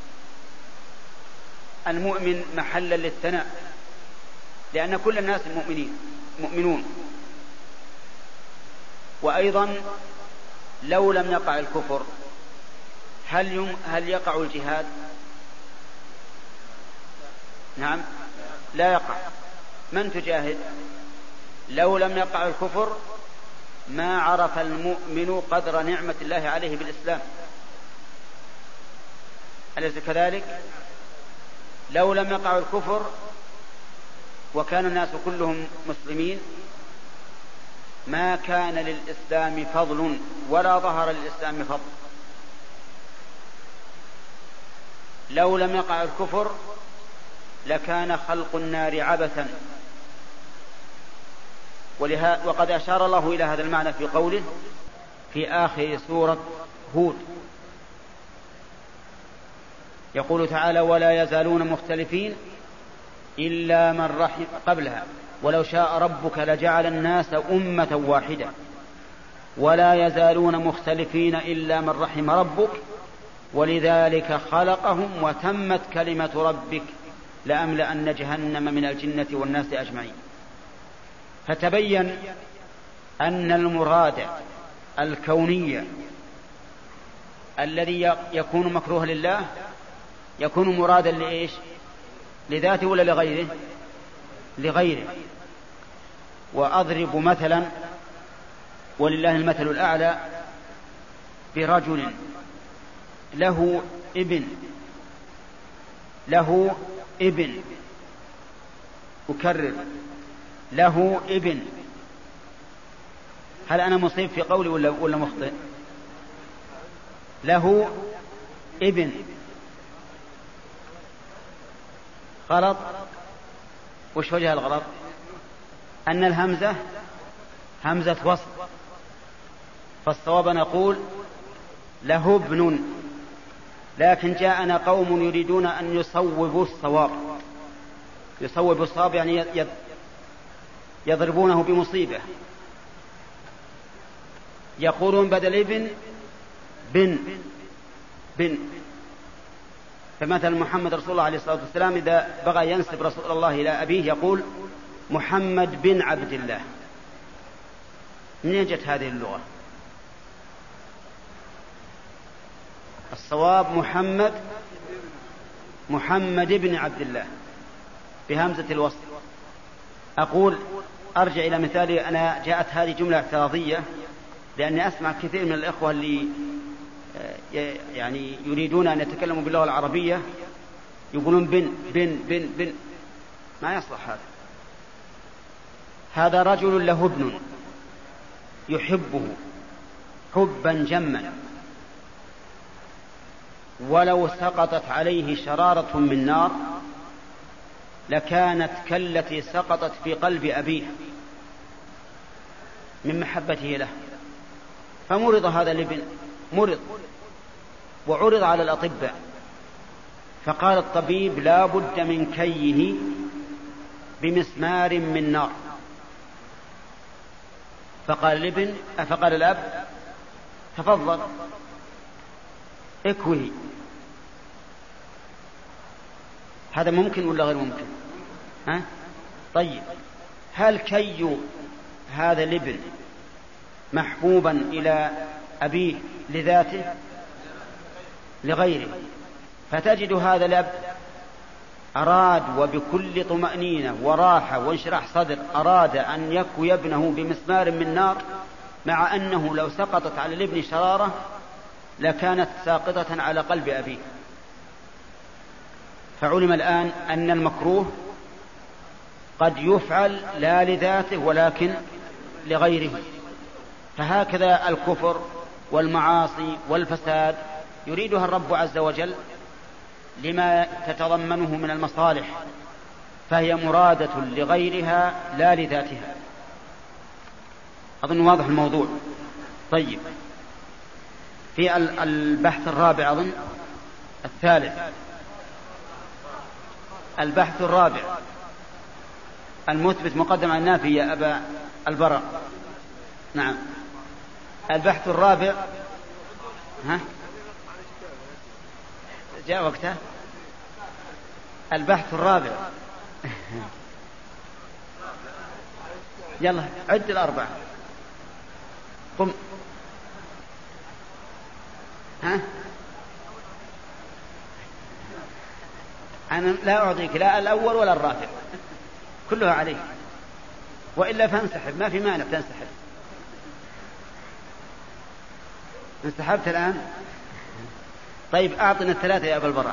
المؤمن محلا للثناء، لأن كل الناس مؤمنين مؤمنون. وأيضا لو لم يقع الكفر هل يم... هل يقع الجهاد؟ نعم لا يقع. من تجاهد؟ لو لم يقع الكفر ما عرف المؤمن قدر نعمة الله عليه بالإسلام، أليس كذلك؟ لو لم يقع الكفر وكان الناس كلهم مسلمين ما كان للإسلام فضل ولا ظهر للإسلام فضل. لو لم يقع الكفر لكان خلق النار عبثا، وقد أشار الله إلى هذا المعنى في قوله في آخر سورة هود، يقول تعالى ولا يزالون مختلفين إلا من رحم قبلها ولو شاء ربك لجعل الناس أمة واحدة ولا يزالون مختلفين إلا من رحم ربك ولذلك خلقهم وتمت كلمة ربك لأملأن جهنم من الجنة والناس أجمعين. فتبين أن المراد الكوني الذي يكون مكروه لله يكون مرادا لإيش؟ لذاته ولا لغيره؟ لغيره. وأضرب مثلا ولله المثل الأعلى برجل له ابن له ابن أكرر له ابن. هل أنا مصيب في قولي ولا ولا مخطئ؟ له ابن غلط. وش وجه الغلط؟ أن الهمزة همزة وصل، فالصواب نقول له ابن، لكن جاءنا قوم يريدون أن يصوبوا الصواب. يصوبوا الصواب يعني يضربونه بمصيبة، يقولون بدل ابن بن بن. فمثل محمد رسول الله عليه الصلاة والسلام إذا بغى ينسب رسول الله إلى أبيه يقول محمد بن عبد الله. منين جت هذه اللغة؟ الصواب محمد محمد بن عبد الله بهمزة الوصل. أقول أرجع إلى مثالي. أنا جاءت هذه جملة اعتراضية لأني أسمع كثير من الإخوة اللي يعني يريدون أن يتكلموا باللغة العربية يقولون بن بن بن بن. ما يصلح هذا. هذا رجل له ابن يحبه حبا جما، ولو سقطت عليه شرارة من نار لكانت كالتي سقطت في قلب أبيه من محبته له. فمرض هذا الابن، مرض وعرض على الأطباء، فقال الطبيب لا بد من كيه بمسمار من نار. فقال الابن فقال الأب تفضل اكوه. هذا ممكن ولا غير ممكن؟ ها؟ طيب هل كي هذا الابن محبوبا إلى أبيه لذاته لغيره؟ فتجد هذا الأب أراد وبكل طمأنينة وراحة وانشراح صدر أراد أن يكوي ابنه بمسمار من نار، مع أنه لو سقطت على الابن شرارة لكانت ساقطة على قلب أبيه. فعلم الآن أن المكروه قد يفعل لا لذاته ولكن لغيره. فهكذا الكفر والمعاصي والفساد يريدها الرب عز وجل لما تتضمنه من المصالح، فهي مرادة لغيرها لا لذاتها. أظن واضح الموضوع. طيب، في البحث الرابع أظن الثالث، البحث الرابع المثبت مقدم على النافي يا أبا البراء. نعم، البحث الرابع. ها، جاء وقته. البحث الرابع يلا عد الأربعة. قم. ها، أنا لا أعطيك لا الأول ولا الرابع، كلها عليك، وإلا فانسحب، ما في مانع تنسحب. انسحبت الآن. طيب أعطنا الثلاثة يا أبا البراء.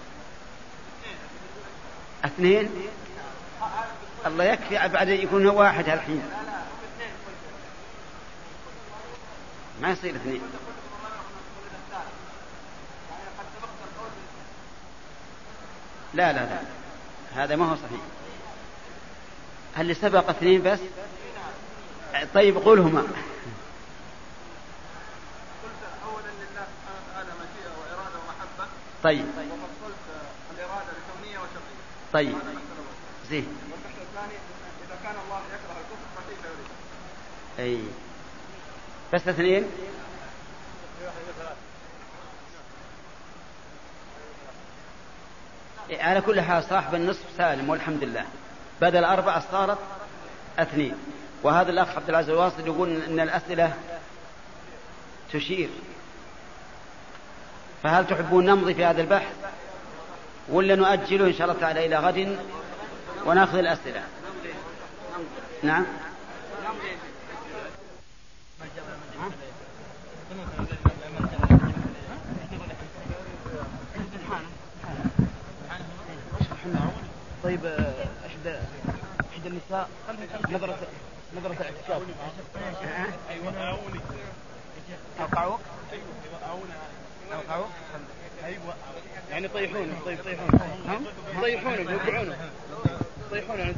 اثنين، الله يكفي، بعد يكون واحد هالحين، ما يصير اثنين. لا لا لا، هذا ما هو صحيح. هل سبق اثنين بس؟ طيب قولهما. طيب طيب زين. والبحث الثاني إذا كان الله يكره الكفر فكيف يريد. أي بس اثنين. على كل حال صاحب النصف سالم والحمد لله، بدل أربعة صارت اثنين. وهذا الأخ عبد العزيز الواصل يقول إن الأسئلة تشير، فهل تحبون نمضي في هذا البحث ولا نؤجله إن شاء الله تعالى إلى غد ونأخذ الأسئلة؟ نعم. طيب إحدى إحدى النساء نظرة نظرة اعتكاف. أيوة أوقعوك؟ أيوة أوقعوك؟ أيوة يعني طيحونه. طيب طيحونه طيحونه بيوقعونه طيحونه.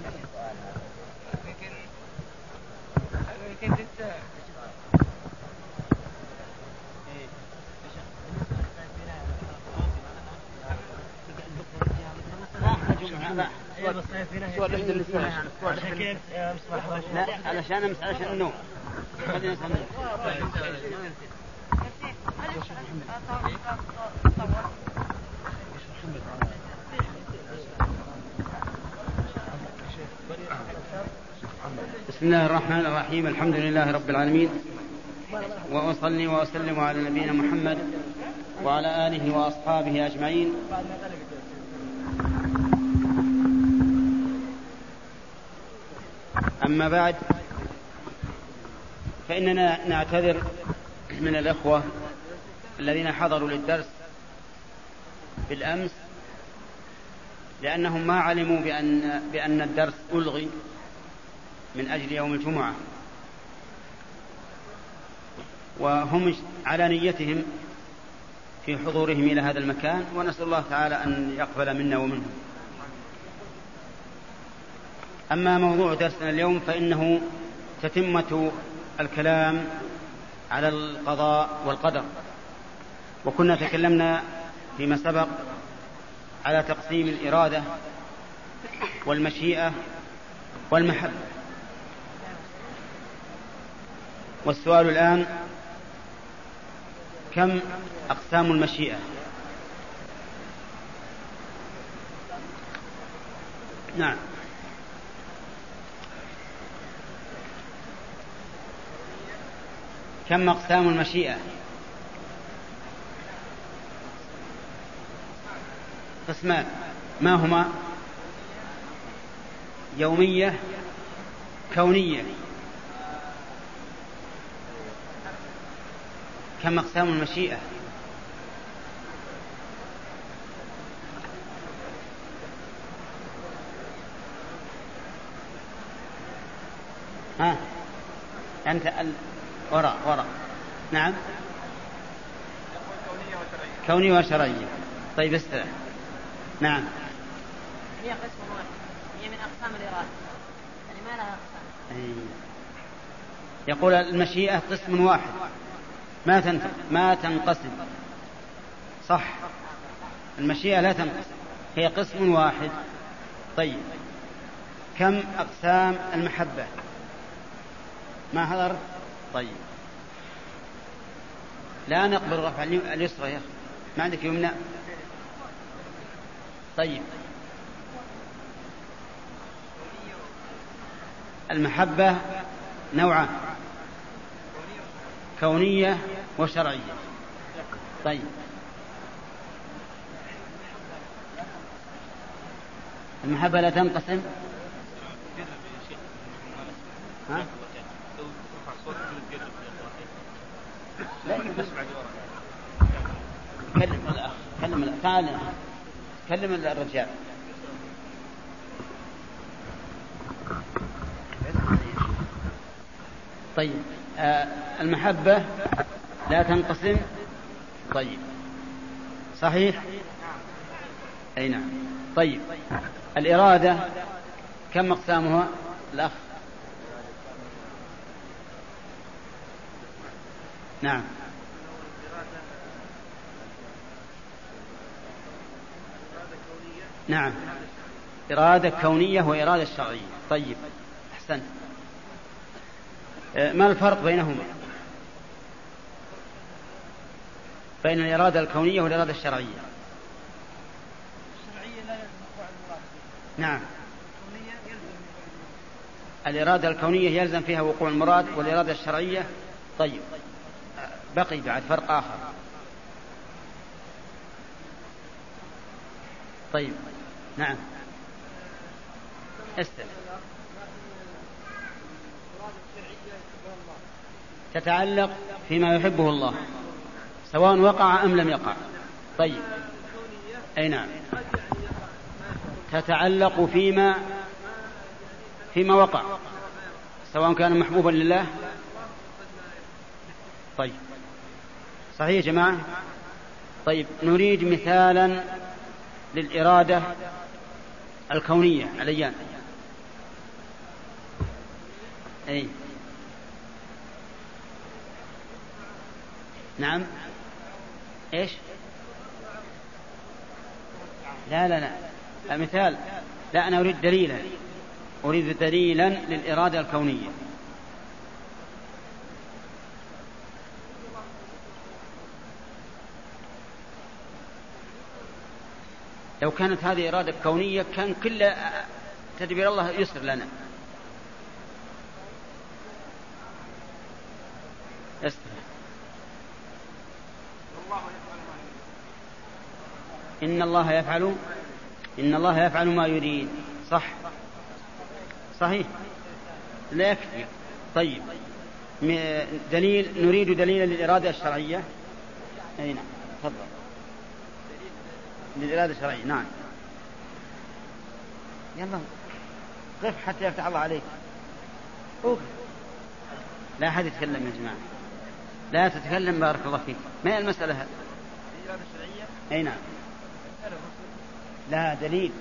سؤال إحدى النساء. لا علشان أمس علشان النوم. خلينا نسمع. بسم الله الرحمن الرحيم. الحمد لله رب العالمين، وأصلي وأسلم على نبينا محمد وعلى آله وأصحابه أجمعين. أما بعد، فإننا نعتذر من الأخوة الذين حضروا للدرس بالأمس، لأنهم ما علموا بأن, بأن الدرس ألغي من أجل يوم الجمعة، وهم على نيتهم في حضورهم إلى هذا المكان، ونسأل الله تعالى أن يقبل منا ومنهم. أما موضوع درسنا اليوم فإنه تتمة الكلام على القضاء والقدر، وكنا تكلمنا فيما سبق على تقسيم الإرادة والمشيئة والمحبة. والسؤال الآن: كم أقسام المشيئة؟ نعم، كم أقسام المشيئة؟ قسمان، ما هما؟ يومية، كونية. كم أقسام المشيئة؟ ها أنت ال... وراء وراء. نعم، كونية وشرعية. طيب استرح. نعم، هي قسم واحد، هي من أقسام الإرادة، يعني ما لها أقسام. يقول المشيئة قسم واحد ما تنفق ما تنقسم. صح، المشيئة لا تنقسم، هي قسم واحد. طيب، كم أقسام المحبة؟ ما حضر؟ طيب، لا نقبل رفع اليسرى يا أخي، ما عندك يمنى؟ طيب، المحبة نوعان، كونية وشرعية. طيب، المحبة لا تنقسم. ها؟ لا كلم الأخ، كلم الأخ، تعال كلم الرجال. طيب، آه المحبة لا تنقسم. طيب، صحيح؟ أي نعم. طيب، الإرادة كم أقسامها الأخ؟ نعم. نعم، إرادة كونية وإرادة شرعية. طيب، أحسنت. ما الفرق بينهما، بين الإرادة الكونية والإرادة الشرعية؟ الشرعية لا يلزم وقوع المراد. نعم، الإرادة الكونية يلزم فيها وقوع المراد، والإرادة الشرعية. طيب، بقي بعد فرق آخر. طيب، نعم، استمع. تتعلق فيما يحبه الله سواء وقع أم لم يقع. طيب، أي نعم، تتعلق فيما فيما وقع سواء كان محبوبا لله. طيب، صحيح يا جماعة. طيب، نريد مثالا للإرادة الكونية عليان. أي نعم. إيش؟ لا لا لا المثال لا، أنا أريد دليلا، أريد دليلا للإرادة الكونية. لو كانت هذه إرادة كونية كان كل تدبير الله يسر لنا. يسر. إن الله يفعل إن الله يفعل ما يريد. صح، صحيح، لا يكفي. طيب، دليل، نريد دليلا للإرادة الشرعية. أي نعم، تفضل. للإرادة الشرعية، نعم. يلا قف حتى يفتح الله عليك. أوه. لا أحد يتكلم يا جماعة، لا تتكلم، بارك الله فيك. ما هي المسألة هذه؟ الإرادة الشرعية. أي نعم. لا دليل.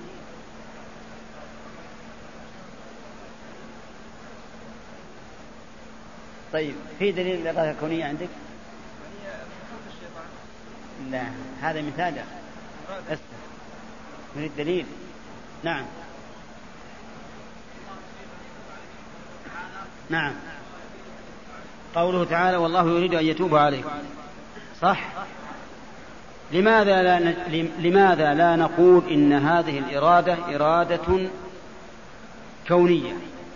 طيب، في دليل للإرادة الكونية عندك؟ لا، هذا مثال. أستر. نريد دليل. نعم. نعم، قوله تعالى والله يريد أن يتوب عليكم. صح. لماذا لا ن... لماذا لا نقول إن هذه الإرادة إرادة كونية؟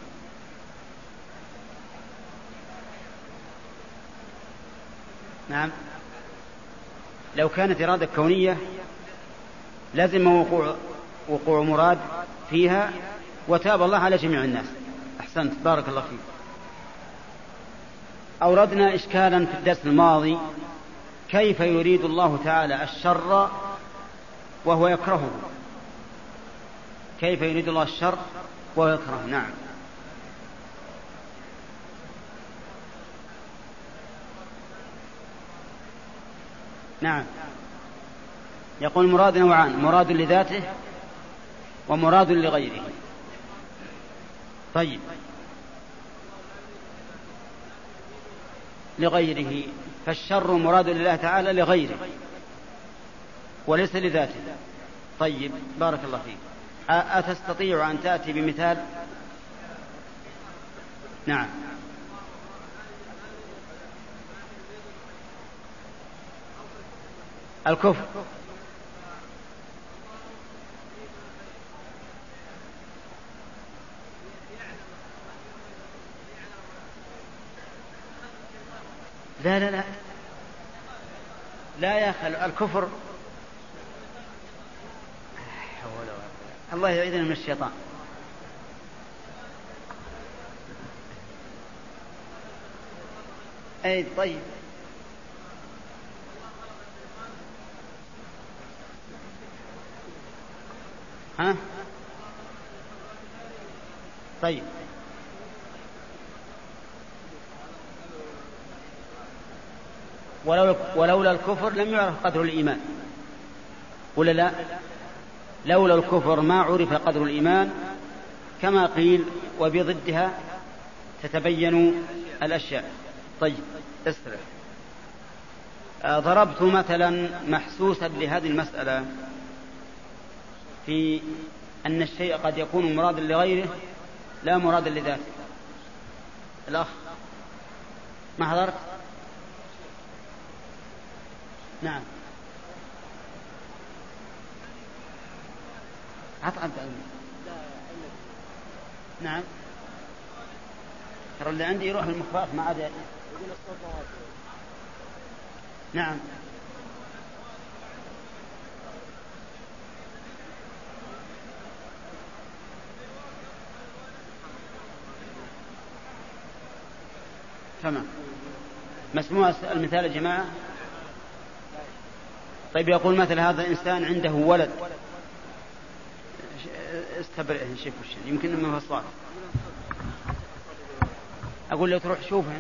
نعم، لو كانت إرادة كونية لازم وقوع وقوع مراد فيها، وتاب الله على جميع الناس. أحسنت، بارك الله فيك. أوردنا إشكالا في الدرس الماضي، كيف يريد الله تعالى الشر وهو يكرهه؟ كيف يريد الله الشر وهو يكرهه؟ نعم. نعم، يقول مراد نوعان، مراد لذاته ومراد لغيره. طيب، لغيره فالشر مراد لله تعالى لغيره وليس لذاته. طيب بارك الله فيك. أتستطيع أن تأتي بمثال؟ نعم. الكفر. لا لا لا لا يا خل الكفر. الله يعيذنا من الشيطان. أي طيب. ها طيب ولو ولولا الكفر لم يعرف قدر الإيمان ولا لا؟ لولا الكفر ما عرف قدر الإيمان، كما قيل وبضدها تتبين الأشياء. طيب استرح. ضربت مثلا محسوسا لهذه المسألة في أن الشيء قد يكون مرادا لغيره لا مرادا لذاته. الأخ ما حضرت؟ نعم. عطعم. نعم. ترى اللي عندي يروح المخفاف ما عاد. نعم. تمام. مسموع المثال يا جماعة. طيب يقول مثل هذا الإنسان عنده ولد، استبرئه نشوف وش يمكن من الصوت. أقول له تروح شوفه.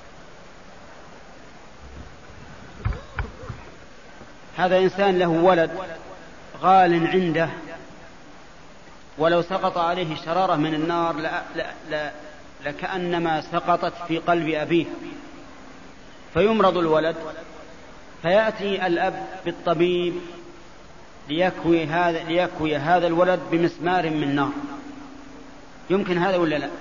هذا إنسان له ولد غال عنده، ولو سقط عليه شرارة من النار لا لا لا لكأنما سقطت في قلب أبيه، فيمرض الولد، فيأتي الأب بالطبيب ليكوي هذا, ليكوي هذا الولد بمسمار من نار. يمكن هذا ولا لا؟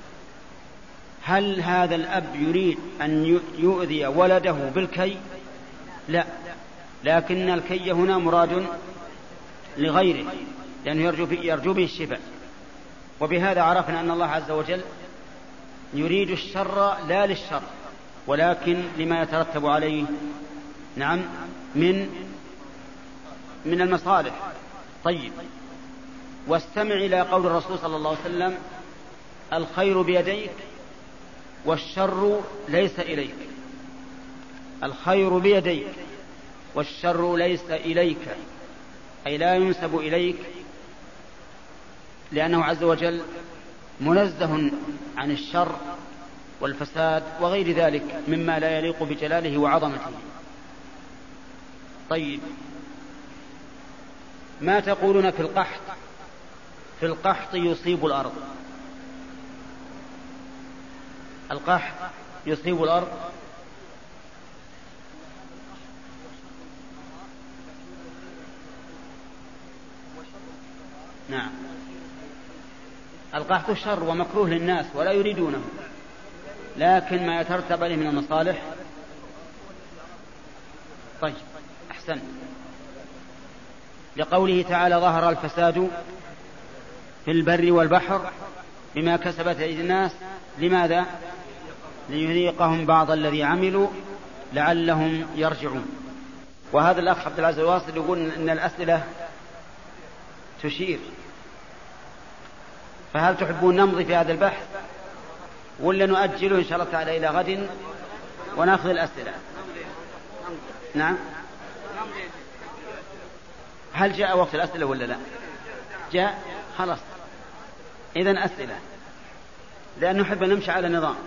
هل هذا الأب يريد أن يؤذي ولده بالكي؟ لا، لكن الكي هنا مراد لغيره لأنه يرجو, يرجو به الشفاء. وبهذا عرفنا أن الله عز وجل يريد الشر لا للشر ولكن لما يترتب عليه نعم من من المصالح. طيب واستمع إلى قول الرسول صلى الله عليه وسلم: الخير بيديك والشر ليس إليك. الخير بيديك والشر ليس إليك، أي لا ينسب إليك، لأنه عز وجل منزه عن الشر والفساد وغير ذلك مما لا يليق بجلاله وعظمته. طيب ما تقولون في القحط؟ في القحط يصيب الأرض. القحط يصيب الأرض. نعم. القحط شر ومكروه للناس ولا يريدونه، لكن ما يترتب عليه من المصالح. طيب أحسن. لقوله تعالى: ظهر الفساد في البر والبحر بما كسبت أيدي الناس. لماذا؟ ليذيقهم بعض الذي عملوا لعلهم يرجعون. وهذا الأخ عبد العزيز الواصل يقول إن الأسئلة تشير، فهل تحبون نمضي في هذا البحث ولا نؤجله إن شاء الله تعالى إلى غد ونأخذ الأسئلة؟ نعم. هل جاء وقت الأسئلة ولا لا؟ جاء. خلاص إذن أسئلة، لأنه نحب أن نمشي على نظام.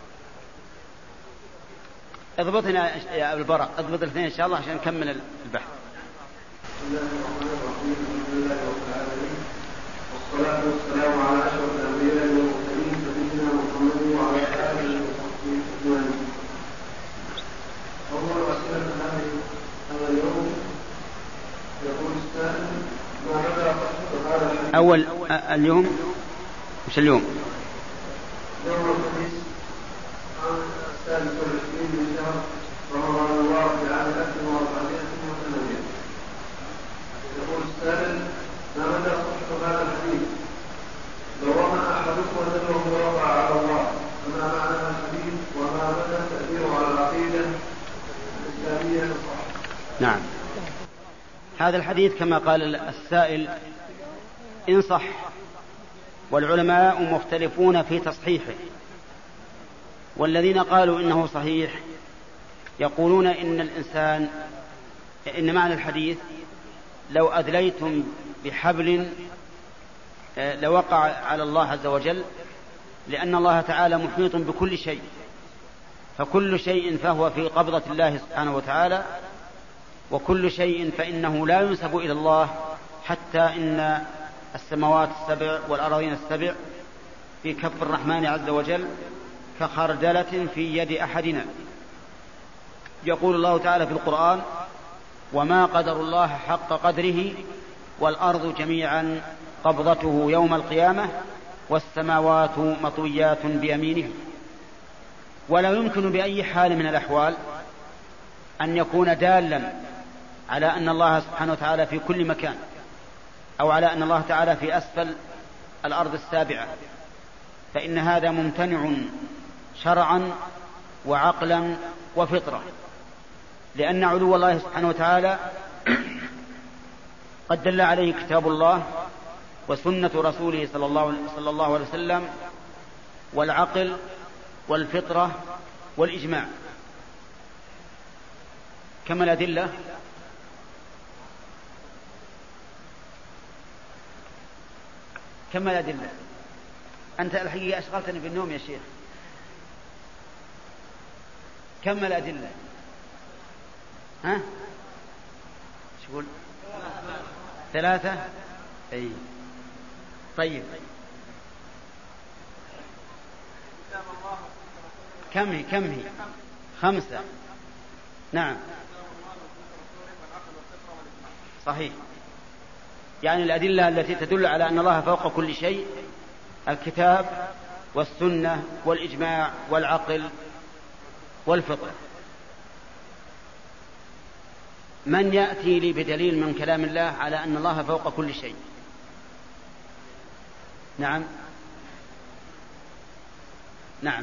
اضبطنا يا أبو البراء، اضبط الاثنين إن شاء الله عشان نكمل البحث. بسم الله الرحمن الرحيم. الحمد لله رب العالمين، والصلاة والسلام على أشرف الأنبياء والمرسلين سيدنا محمد وعلى آله وصحبه أجمعين. أول اليوم مش اليوم يوم الخميس السادس والعشرين من شهر رمضان الله في عام ألف وأربعمائة وثمانين. يقول السائل: ما مدى صحة هذا الحديث؟ لو رمى أحدكم وجهه ورفع على الله، فما معنى الحديث وما مدى تأثيره على العقيدة الإسلامية الصحيحة؟ نعم، هذا الحديث كما قال السائل إن صح، والعلماء مختلفون في تصحيحه، والذين قالوا إنه صحيح يقولون إن الإنسان إن معنى الحديث: لو أدليتم بحبل لوقع على الله عز وجل، لأن الله تعالى محيط بكل شيء، فكل شيء فهو في قبضة الله سبحانه وتعالى، وكل شيء فإنه لا ينسب إلى الله، حتى إن السماوات السبع والأراضين السبع في كف الرحمن عز وجل كخردلة في يد أحدنا. يقول الله تعالى في القرآن: وما قدر الله حق قدره والأرض جميعا قبضته يوم القيامة والسماوات مطويات بيمينه. ولا يمكن بأي حال من الأحوال أن يكون دالا على أن الله سبحانه وتعالى في كل مكان، أو على أن الله تعالى في أسفل الأرض السابعة، فإن هذا ممتنع شرعا وعقلا وفطرة، لأن علو الله سبحانه وتعالى قد دل عليه كتاب الله وسنة رسوله صلى الله, صلى الله عليه وسلم، والعقل والفطرة والإجماع. كما الأدلة كما الأدلة أنت الحقيقة أشغلتني بالنوم يا شيخ. كم الأدلة؟ ها؟ شقول؟ ثلاثة؟ أي طيب. كم هي؟ كم هي؟ خمسة. نعم صحيح. يعني الأدلة التي تدل على أن الله فوق كل شيء: الكتاب والسنة والإجماع والعقل والفطرة. من يأتي لي بدليل من كلام الله على أن الله فوق كل شيء؟ نعم نعم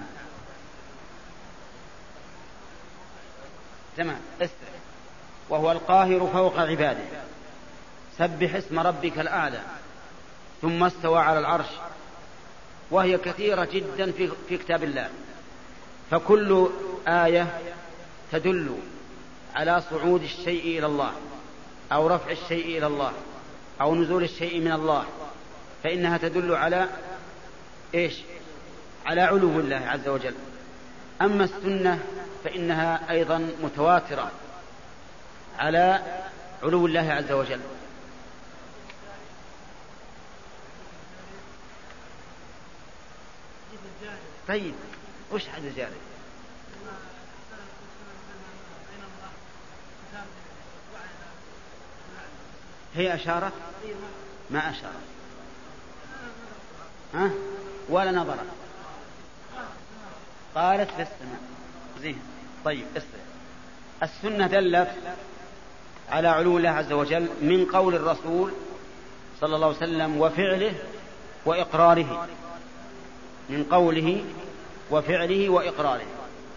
تمام. استرح. وهو القاهر فوق عباده، سبح اسم ربك الأعلى، ثم استوى على العرش. وهي كثيرة جدا في, في كتاب الله، فكل آية تدل على صعود الشيء إلى الله، أو رفع الشيء إلى الله، أو نزول الشيء من الله، فإنها تدل على إيش؟ على علو الله عز وجل. أما السنة فإنها أيضا متواترة على علو الله عز وجل. طيب وش حد جاري؟ هي أشارت ما أشارت، ها؟ ولا نظرت، قالت في السماء. زين. طيب استرح. السنة دلت على علو الله عز وجل من قول الرسول صلى الله عليه وسلم وفعله وإقراره، من قوله وفعله وإقراره.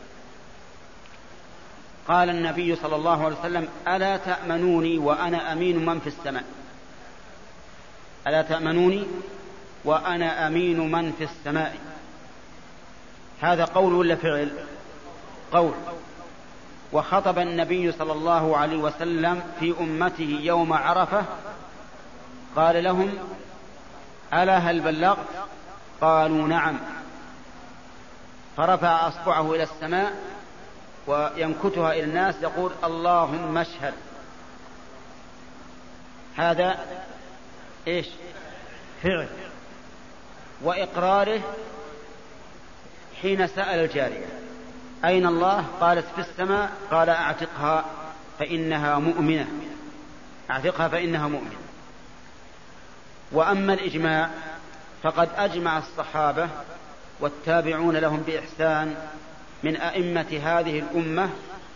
قال النبي صلى الله عليه وسلم: ألا تأمنوني وأنا أمين من في السماء؟ ألا تأمنوني وأنا أمين من في السماء. هذا قول ولا فعل؟ قول. وخطب النبي صلى الله عليه وسلم في أمته يوم عرفة، قال لهم: ألا هل بلغت؟ قالوا: نعم. فرفع أصبعه إلى السماء وينكتها إلى الناس يقول: اللهم اشهد. هذا إيش؟ فعل. وإقراره حين سأل الجارية: أين الله؟ قالت: في السماء. قال: أعتقها فإنها مؤمنة، أعتقها فإنها مؤمنة. وأما الإجماع فقد أجمع الصحابة والتابعون لهم بإحسان من أئمة هذه الأمة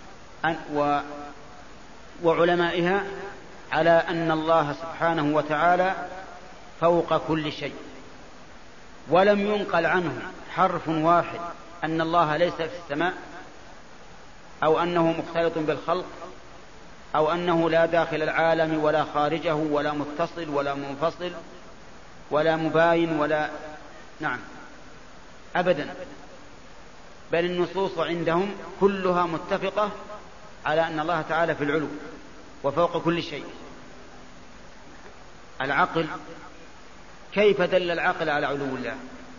وعلمائها على أن الله سبحانه وتعالى فوق كل شيء، ولم ينقل عنه حرف واحد أن الله ليس في السماء، أو أنه مختلط بالخلق، أو أنه لا داخل العالم ولا خارجه ولا متصل ولا منفصل ولا مباين ولا نعم أبدا، بل النصوص عندهم كلها متفقة على أن الله تعالى في العلو وفوق كل شيء. العقل، كيف دل العقل على علو الله؟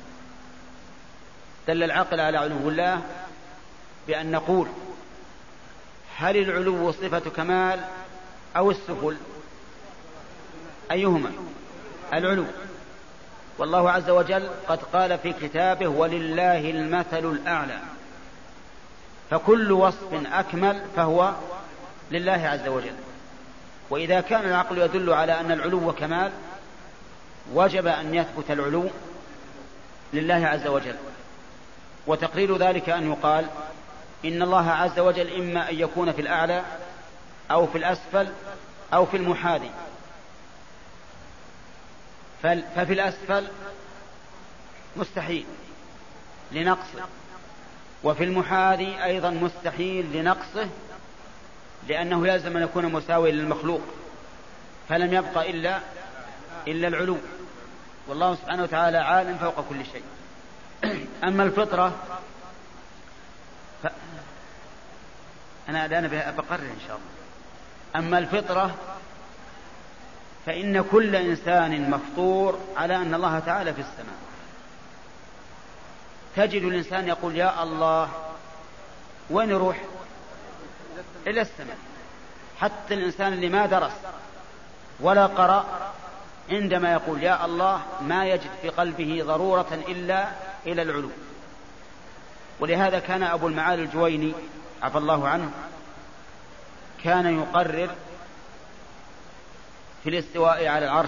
دل العقل على علو الله بأن نقول هل العلو صفة كمال أو السفل؟ أيهما؟ العلو. والله عز وجل قد قال في كتابه ولله المثل الأعلى، فكل وصف أكمل فهو لله عز وجل. وإذا كان العقل يدل على أن العلو كمال وجب أن يثبت العلو لله عز وجل. وتقرير ذلك أن يقال إن الله عز وجل إما أن يكون في الأعلى أو في الأسفل أو في المحاذي، ففي الأسفل مستحيل لنقصه، وفي المحاذي أيضا مستحيل لنقصه، لأنه لازم أن يكون مساوي للمخلوق، فلم يبقى إلا إلا العلو، والله سبحانه وتعالى عالم فوق كل شيء. أما الفطرة ف... أنا الآن بقرر إن شاء الله. أما الفطرة فإن كل إنسان مفطور على أن الله تعالى في السماء. تجد الإنسان يقول يا الله، وين يروح؟ إلى السماء. حتى الإنسان اللي ما درس ولا قرأ عندما يقول يا الله ما يجد في قلبه ضرورة إلا إلى العلو. ولهذا كان أبو المعالي الجويني عفى الله عنه كان يقرر في الاستواء على العرش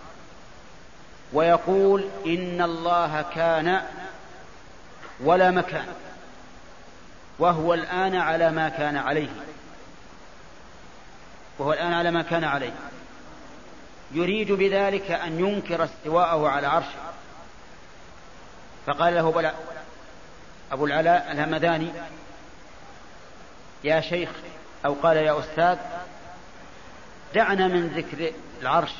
ويقول إن الله كان ولا مكان، وهو الآن على ما كان عليه، وهو الآن على ما كان عليه، يريد بذلك أن ينكر استواءه على عرشه. فقال له بلى أبو العلاء الهمداني يا شيخ، أو قال يا أستاذ، دعنا من ذكر العرش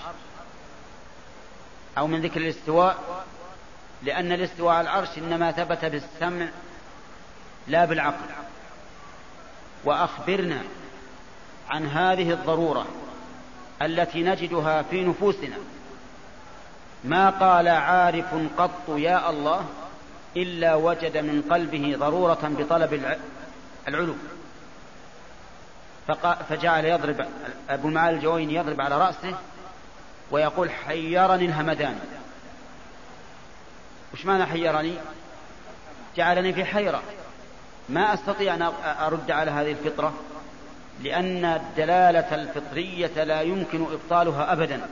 أو من ذكر الاستواء، لأن الاستواء على العرش إنما ثبت بالسمع لا بالعقل، وأخبرنا عن هذه الضرورة التي نجدها في نفوسنا. ما قال عارف قط يا الله إلا وجد من قلبه ضرورة بطلب العلو. فجعل يضرب أبو المعالي الجويني يضرب على رأسه ويقول حيرني الهمداني. وش معنى حيرني؟ جعلني في حيرة، ما أستطيع أن أرد على هذه الفطرة، لأن الدلالة الفطرية لا يمكن إبطالها أبدا.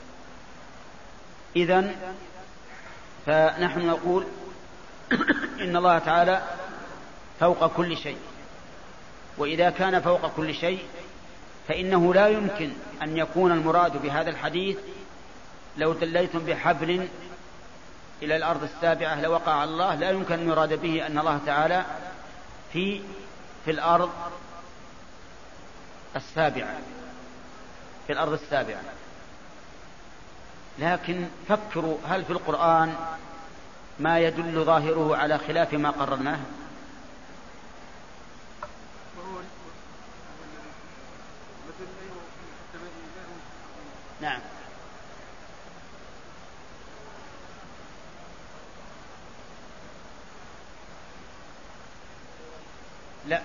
إذن فنحن نقول إن الله تعالى فوق كل شيء، وإذا كان فوق كل شيء فإنه لا يمكن أن يكون المراد بهذا الحديث لو دليتم بحبل إلى الأرض السابعة لوقع على الله، لا يمكن أن يراد به أن الله تعالى في في الأرض السابعة في الأرض السابعة. لكن فكروا، هل في القرآن ما يدل ظاهره على خلاف ما قررناه؟ نعم. لا،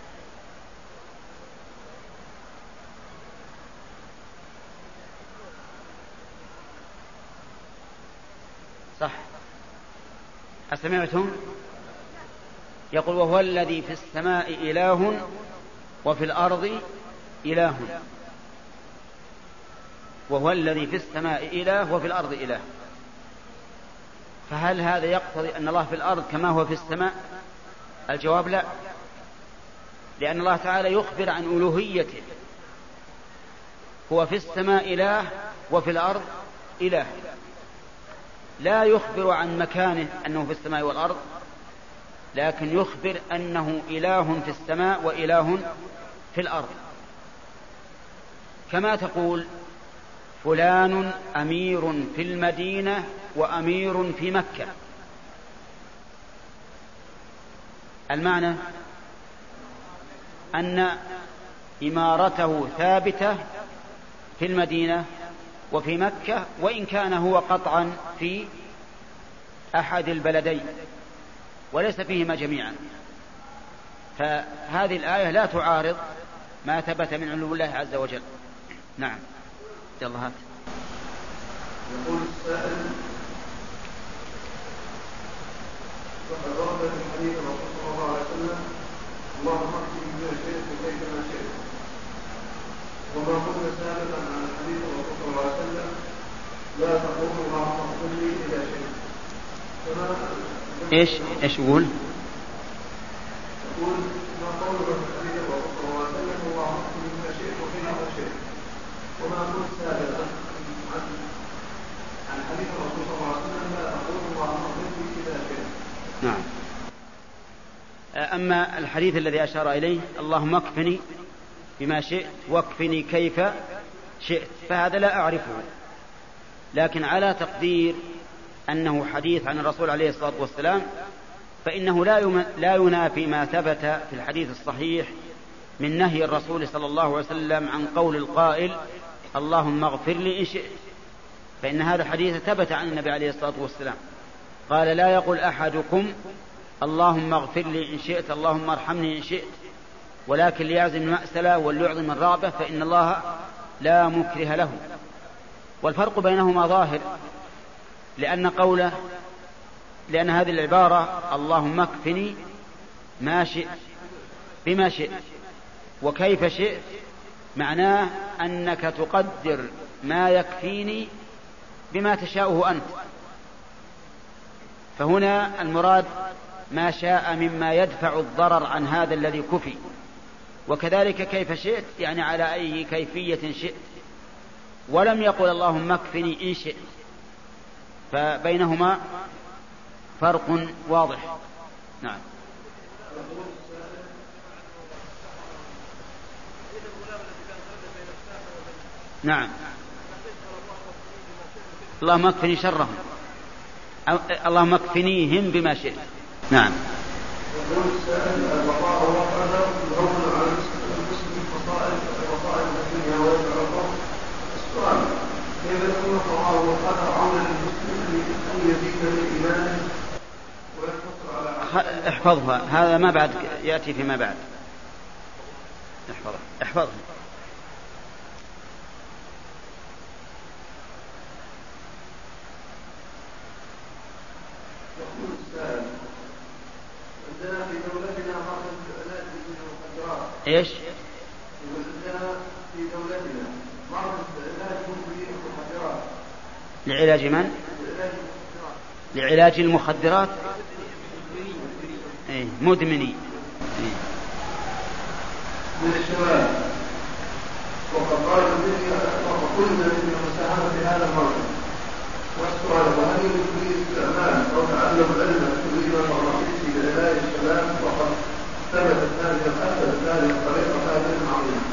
صح. أسمعتم؟ يقول وهو الذي في السماء إله وفي الأرض إله. وهو الذي في السماء إله وفي الأرض إله. فهل هذا يقتضي أن الله في الأرض كما هو في السماء؟ الجواب لا، لأن الله تعالى يخبر عن ألوهيته، هو في السماء إله وفي الأرض إله، لا يخبر عن مكانه أنه في السماء والأرض، لكن يخبر أنه إله في السماء وإله في الأرض. كما تقول فلان أمير في المدينة وأمير في مكة، المعنى أن إمارته ثابتة في المدينة وفي مكة، وإن كان هو قطعا في أحد البلدين وليس فيهما جميعا. فهذه الآية لا تعارض ما ثبت من علو الله عز وجل. نعم. يلا هات. يقول السائل: وقد ورد في الحديث الرسول صلى الله عليه وسلم: اللهم اكفني بما شئت وكيف ما شئت. وما قلنا سابقا عن الحديث الرسول صلى الله عليه وسلم: لا تقول اللهم اغفر لي الى شيء. ايش ايش يقول؟ يقول: ما قوله في الحديث الرسول صلى الله عليه وسلم: اللهم اغفر لي بما شئت وكيف ما شئت. وما قلت سابقا عن عن حديث الرسول صلى الله عليه وسلم: لا تقول اللهم اغفر لي الى شيء. نعم. أما الحديث الذي أشار إليه: اللهم اكفني بما شئت واكفني كيف شئت، فهذا لا أعرفه، لكن على تقدير أنه حديث عن الرسول عليه الصلاة والسلام فإنه لا ينافي ما ثبت في الحديث الصحيح من نهي الرسول صلى الله عليه وسلم عن قول القائل: اللهم اغفر لي إن شئت، فإن هذا الحديث ثبت عن النبي عليه الصلاة والسلام قال: لا يقول أحدكم اللهم اغفر لي إن شئت اللهم ارحمني إن شئت، ولكن ليعزم المأسلة وليعظم الرغبة، فإن الله لا مكره له. والفرق بينهما ظاهر، لأن قوله لأن هذه العبارة اللهم اكفني ما شئت بما شئت وكيف شئت معناه أنك تقدر ما يكفيني بما تشاءه أنت، فهنا المراد ما شاء مما يدفع الضرر عن هذا الذي كفي. وكذلك كيف شئت يعني على أي كيفية شئت، ولم يقل اللهم اكفني إن شئت، فبينهما فرق واضح. نعم. نعم. اللهم اكفني شرهم، اللهم اكفنيهم بما شئت. نعم. يقول السائل: البقاء والقدر يهون على المسلم فصائل وفصائل الدنيا والآخرة. السؤال: كيف يكون القضاء والقدر عونا للمسلم أن يزيد من إيمانه ويقتصر على احفظها، هذا ما بعد يأتي فيما بعد. احفظها احفظها. يقول السائل: عندنا في دولتنا بعض العلاج بالمخدرات. ايش؟ عندنا في دولتنا بعض العلاج بالمخدرات. لعلاج من؟ لعلاج المخدرات. ايه مدمني. إيه. من الشباب، وقد قال الدنيا وقلنا من المساهمة في هذا الموضوع. والسؤال: وهل يمكن استعمال أو تعلم علم التدريب المغناطيسي لعلاج الشباب وقد ثبتت هذه الأثبتت هذه الطريقة هذه عظيمة؟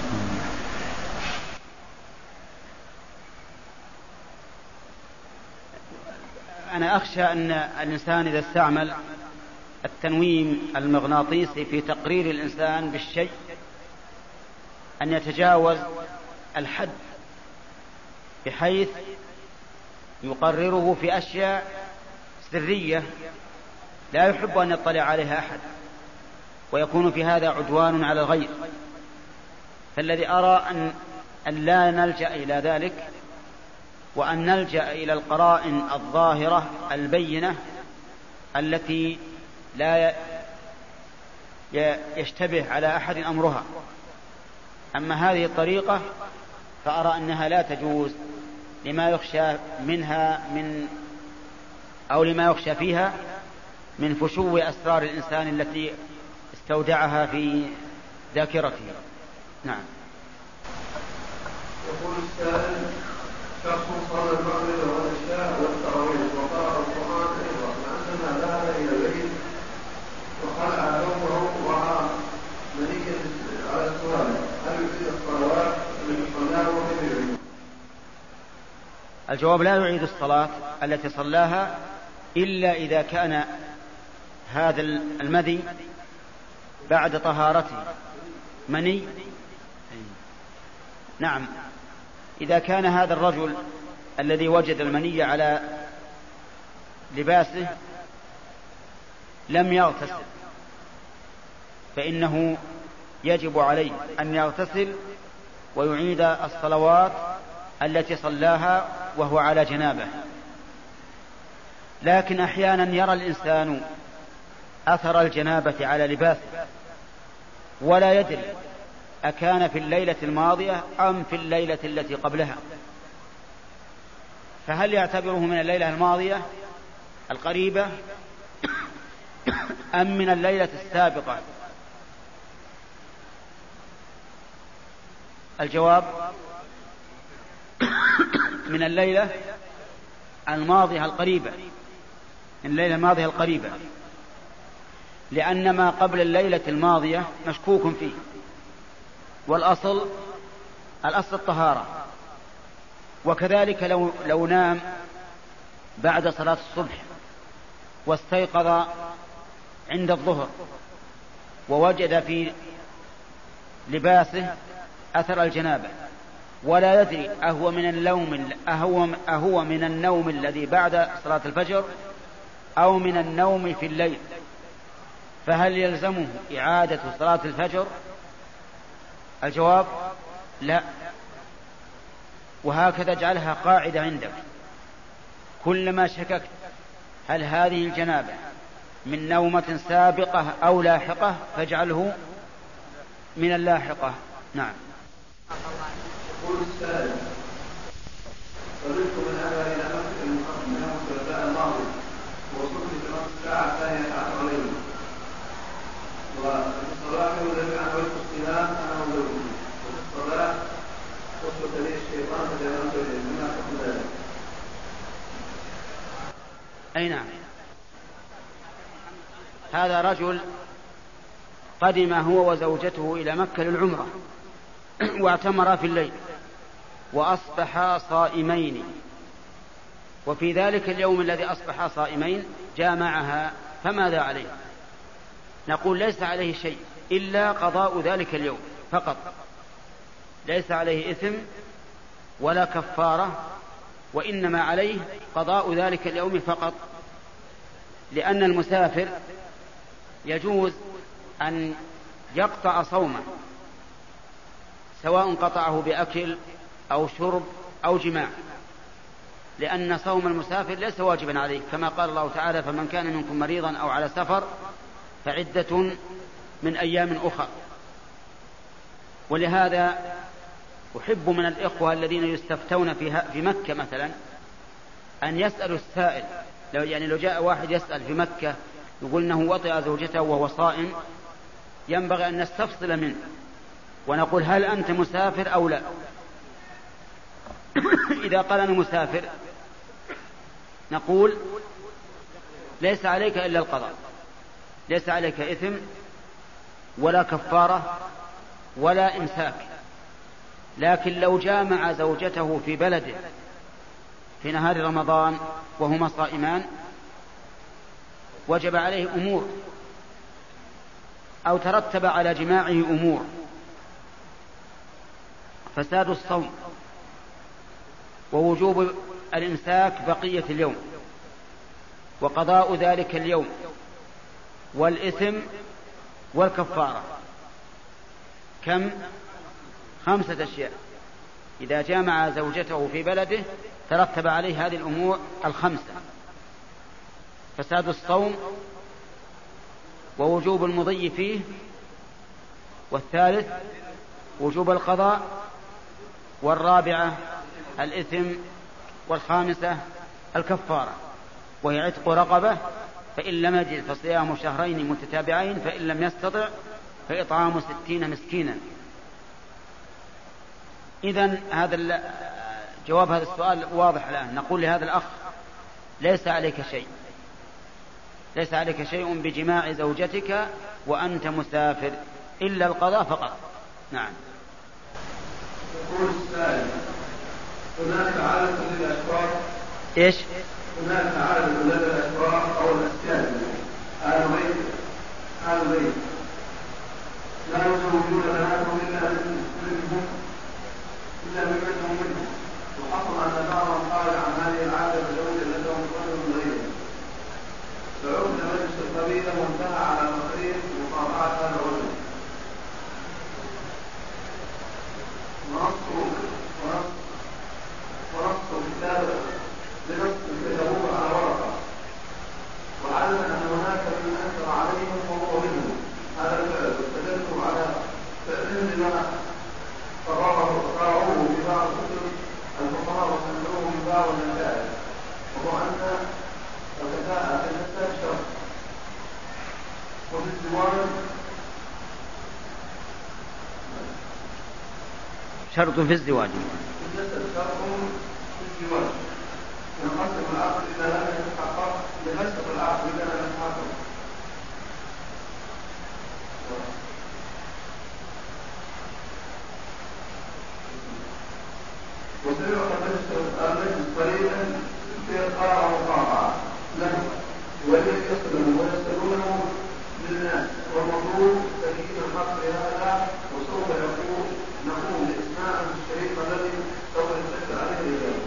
أنا أخشى أن الإنسان إذا استعمل التنويم المغناطيسي في تقرير الإنسان بالشيء أن يتجاوز الحد بحيث يقرره في أشياء سرية لا يحب أن يطلع عليها أحد، ويكون في هذا عدوان على الغير. فالذي أرى أن, أن لا نلجأ إلى ذلك، وأن نلجأ إلى القرائن الظاهرة البينة التي لا يشتبه على أحد أمرها. أما هذه الطريقة فأرى أنها لا تجوز لما يخشى منها من أو لما يخشى فيها من فشو أسرار الإنسان التي استودعها في ذاكرته. نعم. يقول السائل: شخص صلى المغرب والعشاء والتراويح وقرأ القرآن أيضا، عندما ذهب إلى البيت وخلع ثوبه ورأى منية على السؤال هل يعيد الصلوات التي صلاها وكيف يعيد؟ الجواب: لا يعيد الصلاة التي صلاها إلا إذا كان هذا المذي بعد طهارته مني. نعم، إذا كان هذا الرجل الذي وجد المني على لباسه لم يغتسل فإنه يجب عليه أن يغتسل ويعيد الصلوات التي صلاها وهو على جنابه. لكن أحيانا يرى الإنسان أثر الجنابة على لباسه ولا يدري أكان في الليلة الماضية أم في الليلة التي قبلها، فهل يعتبره من الليلة الماضية القريبة أم من الليلة السابقة؟ الجواب: من الليلة الماضية القريبة، من الليلة الماضية القريبة، لأن ما قبل الليلة الماضية مشكوك فيه، والأصل الأصل الطهارة. وكذلك لو, لو نام بعد صلاة الصبح واستيقظ عند الظهر ووجد في لباسه أثر الجنابة ولا يدري أهو من النوم أهو, أهو من النوم الذي بعد صلاة الفجر أو من النوم في الليل، فهل يلزمه إعادة صلاة الفجر؟ الجواب: لا. وهكذا اجعلها قاعدة عندك، كلما شككت هل هذه الجنابة من نومة سابقة أو لاحقة فاجعله من اللاحقة. نعم. يقول السائل: قلت من هذا إلى مسجد المقام من يوم الثلاثاء الماضي ووصلت في نصف الساعة الثانية عشر ليلا، وفي الصلاة يوجد عن وجه الصيام أنا وزوجي، وفي الصلاة وصلت لي الشيطان فجعلت إليه، بما حكم ذلك؟ أي نعم. هذا رجل قدم هو وزوجته إلى مكة للعمرة واعتمرا في الليل وأصبحا صائمين، وفي ذلك اليوم الذي أصبحا صائمين جامعها، فماذا عليه؟ نقول: ليس عليه شيء إلا قضاء ذلك اليوم فقط، ليس عليه إثم ولا كفارة، وإنما عليه قضاء ذلك اليوم فقط، لأن المسافر يجوز أن يقطع صومه سواء قطعه بأكل أو شرب أو جماع، لأن صوم المسافر ليس واجبا عليه، كما قال الله تعالى: فمن كان منكم مريضا أو على سفر فعدة من أيام أخرى. ولهذا أحب من الإخوة الذين يستفتون في مكة مثلا أن يسألوا السائل، لو يعني لو جاء واحد يسأل في مكة يقول أنه وطئ زوجته وهو صائم، ينبغي أن نستفصل منه ونقول: هل أنت مسافر أو لا؟ إذا قال أنا مسافر نقول: ليس عليك إلا القضاء، ليس عليك إثم ولا كفارة ولا إمساك. لكن لو جامع زوجته في بلده في نهار رمضان وهما صائمان وجب عليه أمور أو ترتب على جماعه أمور: فساد الصوم ووجوب الإمساك بقية اليوم وقضاء ذلك اليوم والإثم والكفارة. كم؟ خمسة أشياء. إذا جامع زوجته في بلده ترتب عليه هذه الأمور الخمسة: فساد الصوم ووجوب المضي فيه، والثالث وجوب القضاء، والرابعة الإثم والخامسة الكفارة وهي عتق رقبة، فإن لم يجد فصيام شهرين متتابعين، فإن لم يستطع فإطعام ستين مسكينا. إذن هذا جواب هذا السؤال واضح الآن. نقول لهذا الأخ ليس عليك شيء، ليس عليك شيء بجماع زوجتك وأنت مسافر إلا القضاء فقط. نعم. يقول السائل: هناك عادة للأشخاص إيش؟ هناك عادة للأشخاص أو الأسكان آل بيت آل بيت لا يزوجون بناتهم إلا منهم إلا ممنهم منهم، وحصل أن بعضهم قال عن هذه العادة بزوج لهم رجل غيره، فعقد مجلس القبيلة وانتهى على مصير مقاطعة هذا الرجل، ونصوا ونصوا كتاب لنص كتبوه على ورقة، وعلم أن هناك من أنكر عليهم وهو منهم هذا الفعل، واستدلوا على فعلهم لما قرروه في بعض كتب الفقهاء وسموه من بعض المسائل، وهو أن الكفاءة في النسب شرط، وفي الزواج شرط في الزواج النسب شرط في الزواج، ينقسم العقد إذا لم يتحقق ينسق العقد إذا لم يتحقق. وسبق المجلس قليلا في إلقاء وقاطعة له ولم يسلموا ويسألونه للناس، والمطلوب تأكيد الحق لهذا، وسوف يقول نقول إسماء الشريف الذي سوف يتسجل عليه الإجابة.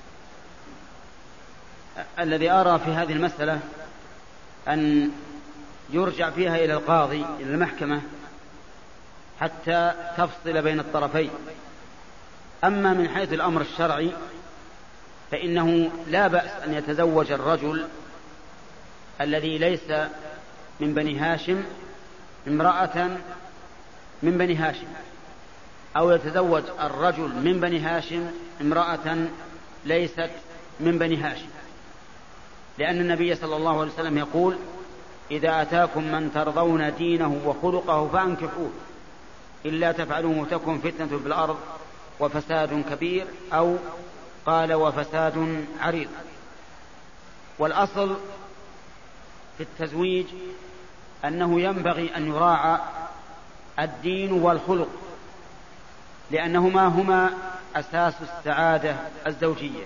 الذي أرى في هذه المسألة أن يرجع فيها إلى القاضي إلى المحكمة حتى تفصل بين الطرفين. أما من حيث الأمر الشرعي فإنه لا بأس أن يتزوج الرجل الذي ليس من بني هاشم امرأة من بني هاشم، أو يتزوج الرجل من بني هاشم امرأة ليست من بني هاشم، لأن النبي صلى الله عليه وسلم يقول: إذا أتاكم من ترضون دينه وخلقه فأنكحوه، إلا تفعلوه تكن فتنة في الأرض وفساد كبير، أو قال وفساد عريض. والأصل في التزويج أنه ينبغي أن يراعى الدين والخلق، لأنهما هما أساس السعادة الزوجية.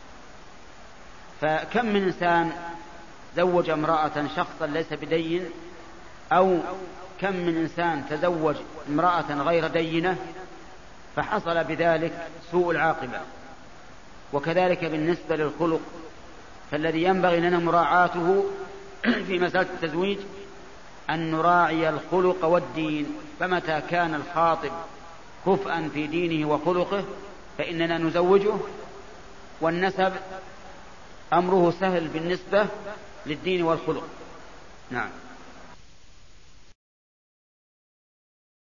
فكم من إنسان زوج امرأة شخصا ليس بدين، أو كم من إنسان تزوج امرأة غير دينة فحصل بذلك سوء العاقبة. وكذلك بالنسبة للخلق، فالذي ينبغي لنا مراعاته في مسألة التزويج أن نراعي الخلق والدين، فمتى كان الخاطب كفءا في دينه وخلقه فإننا نزوجه، والنسب أمره سهل بالنسبة للدين والخلق. نعم.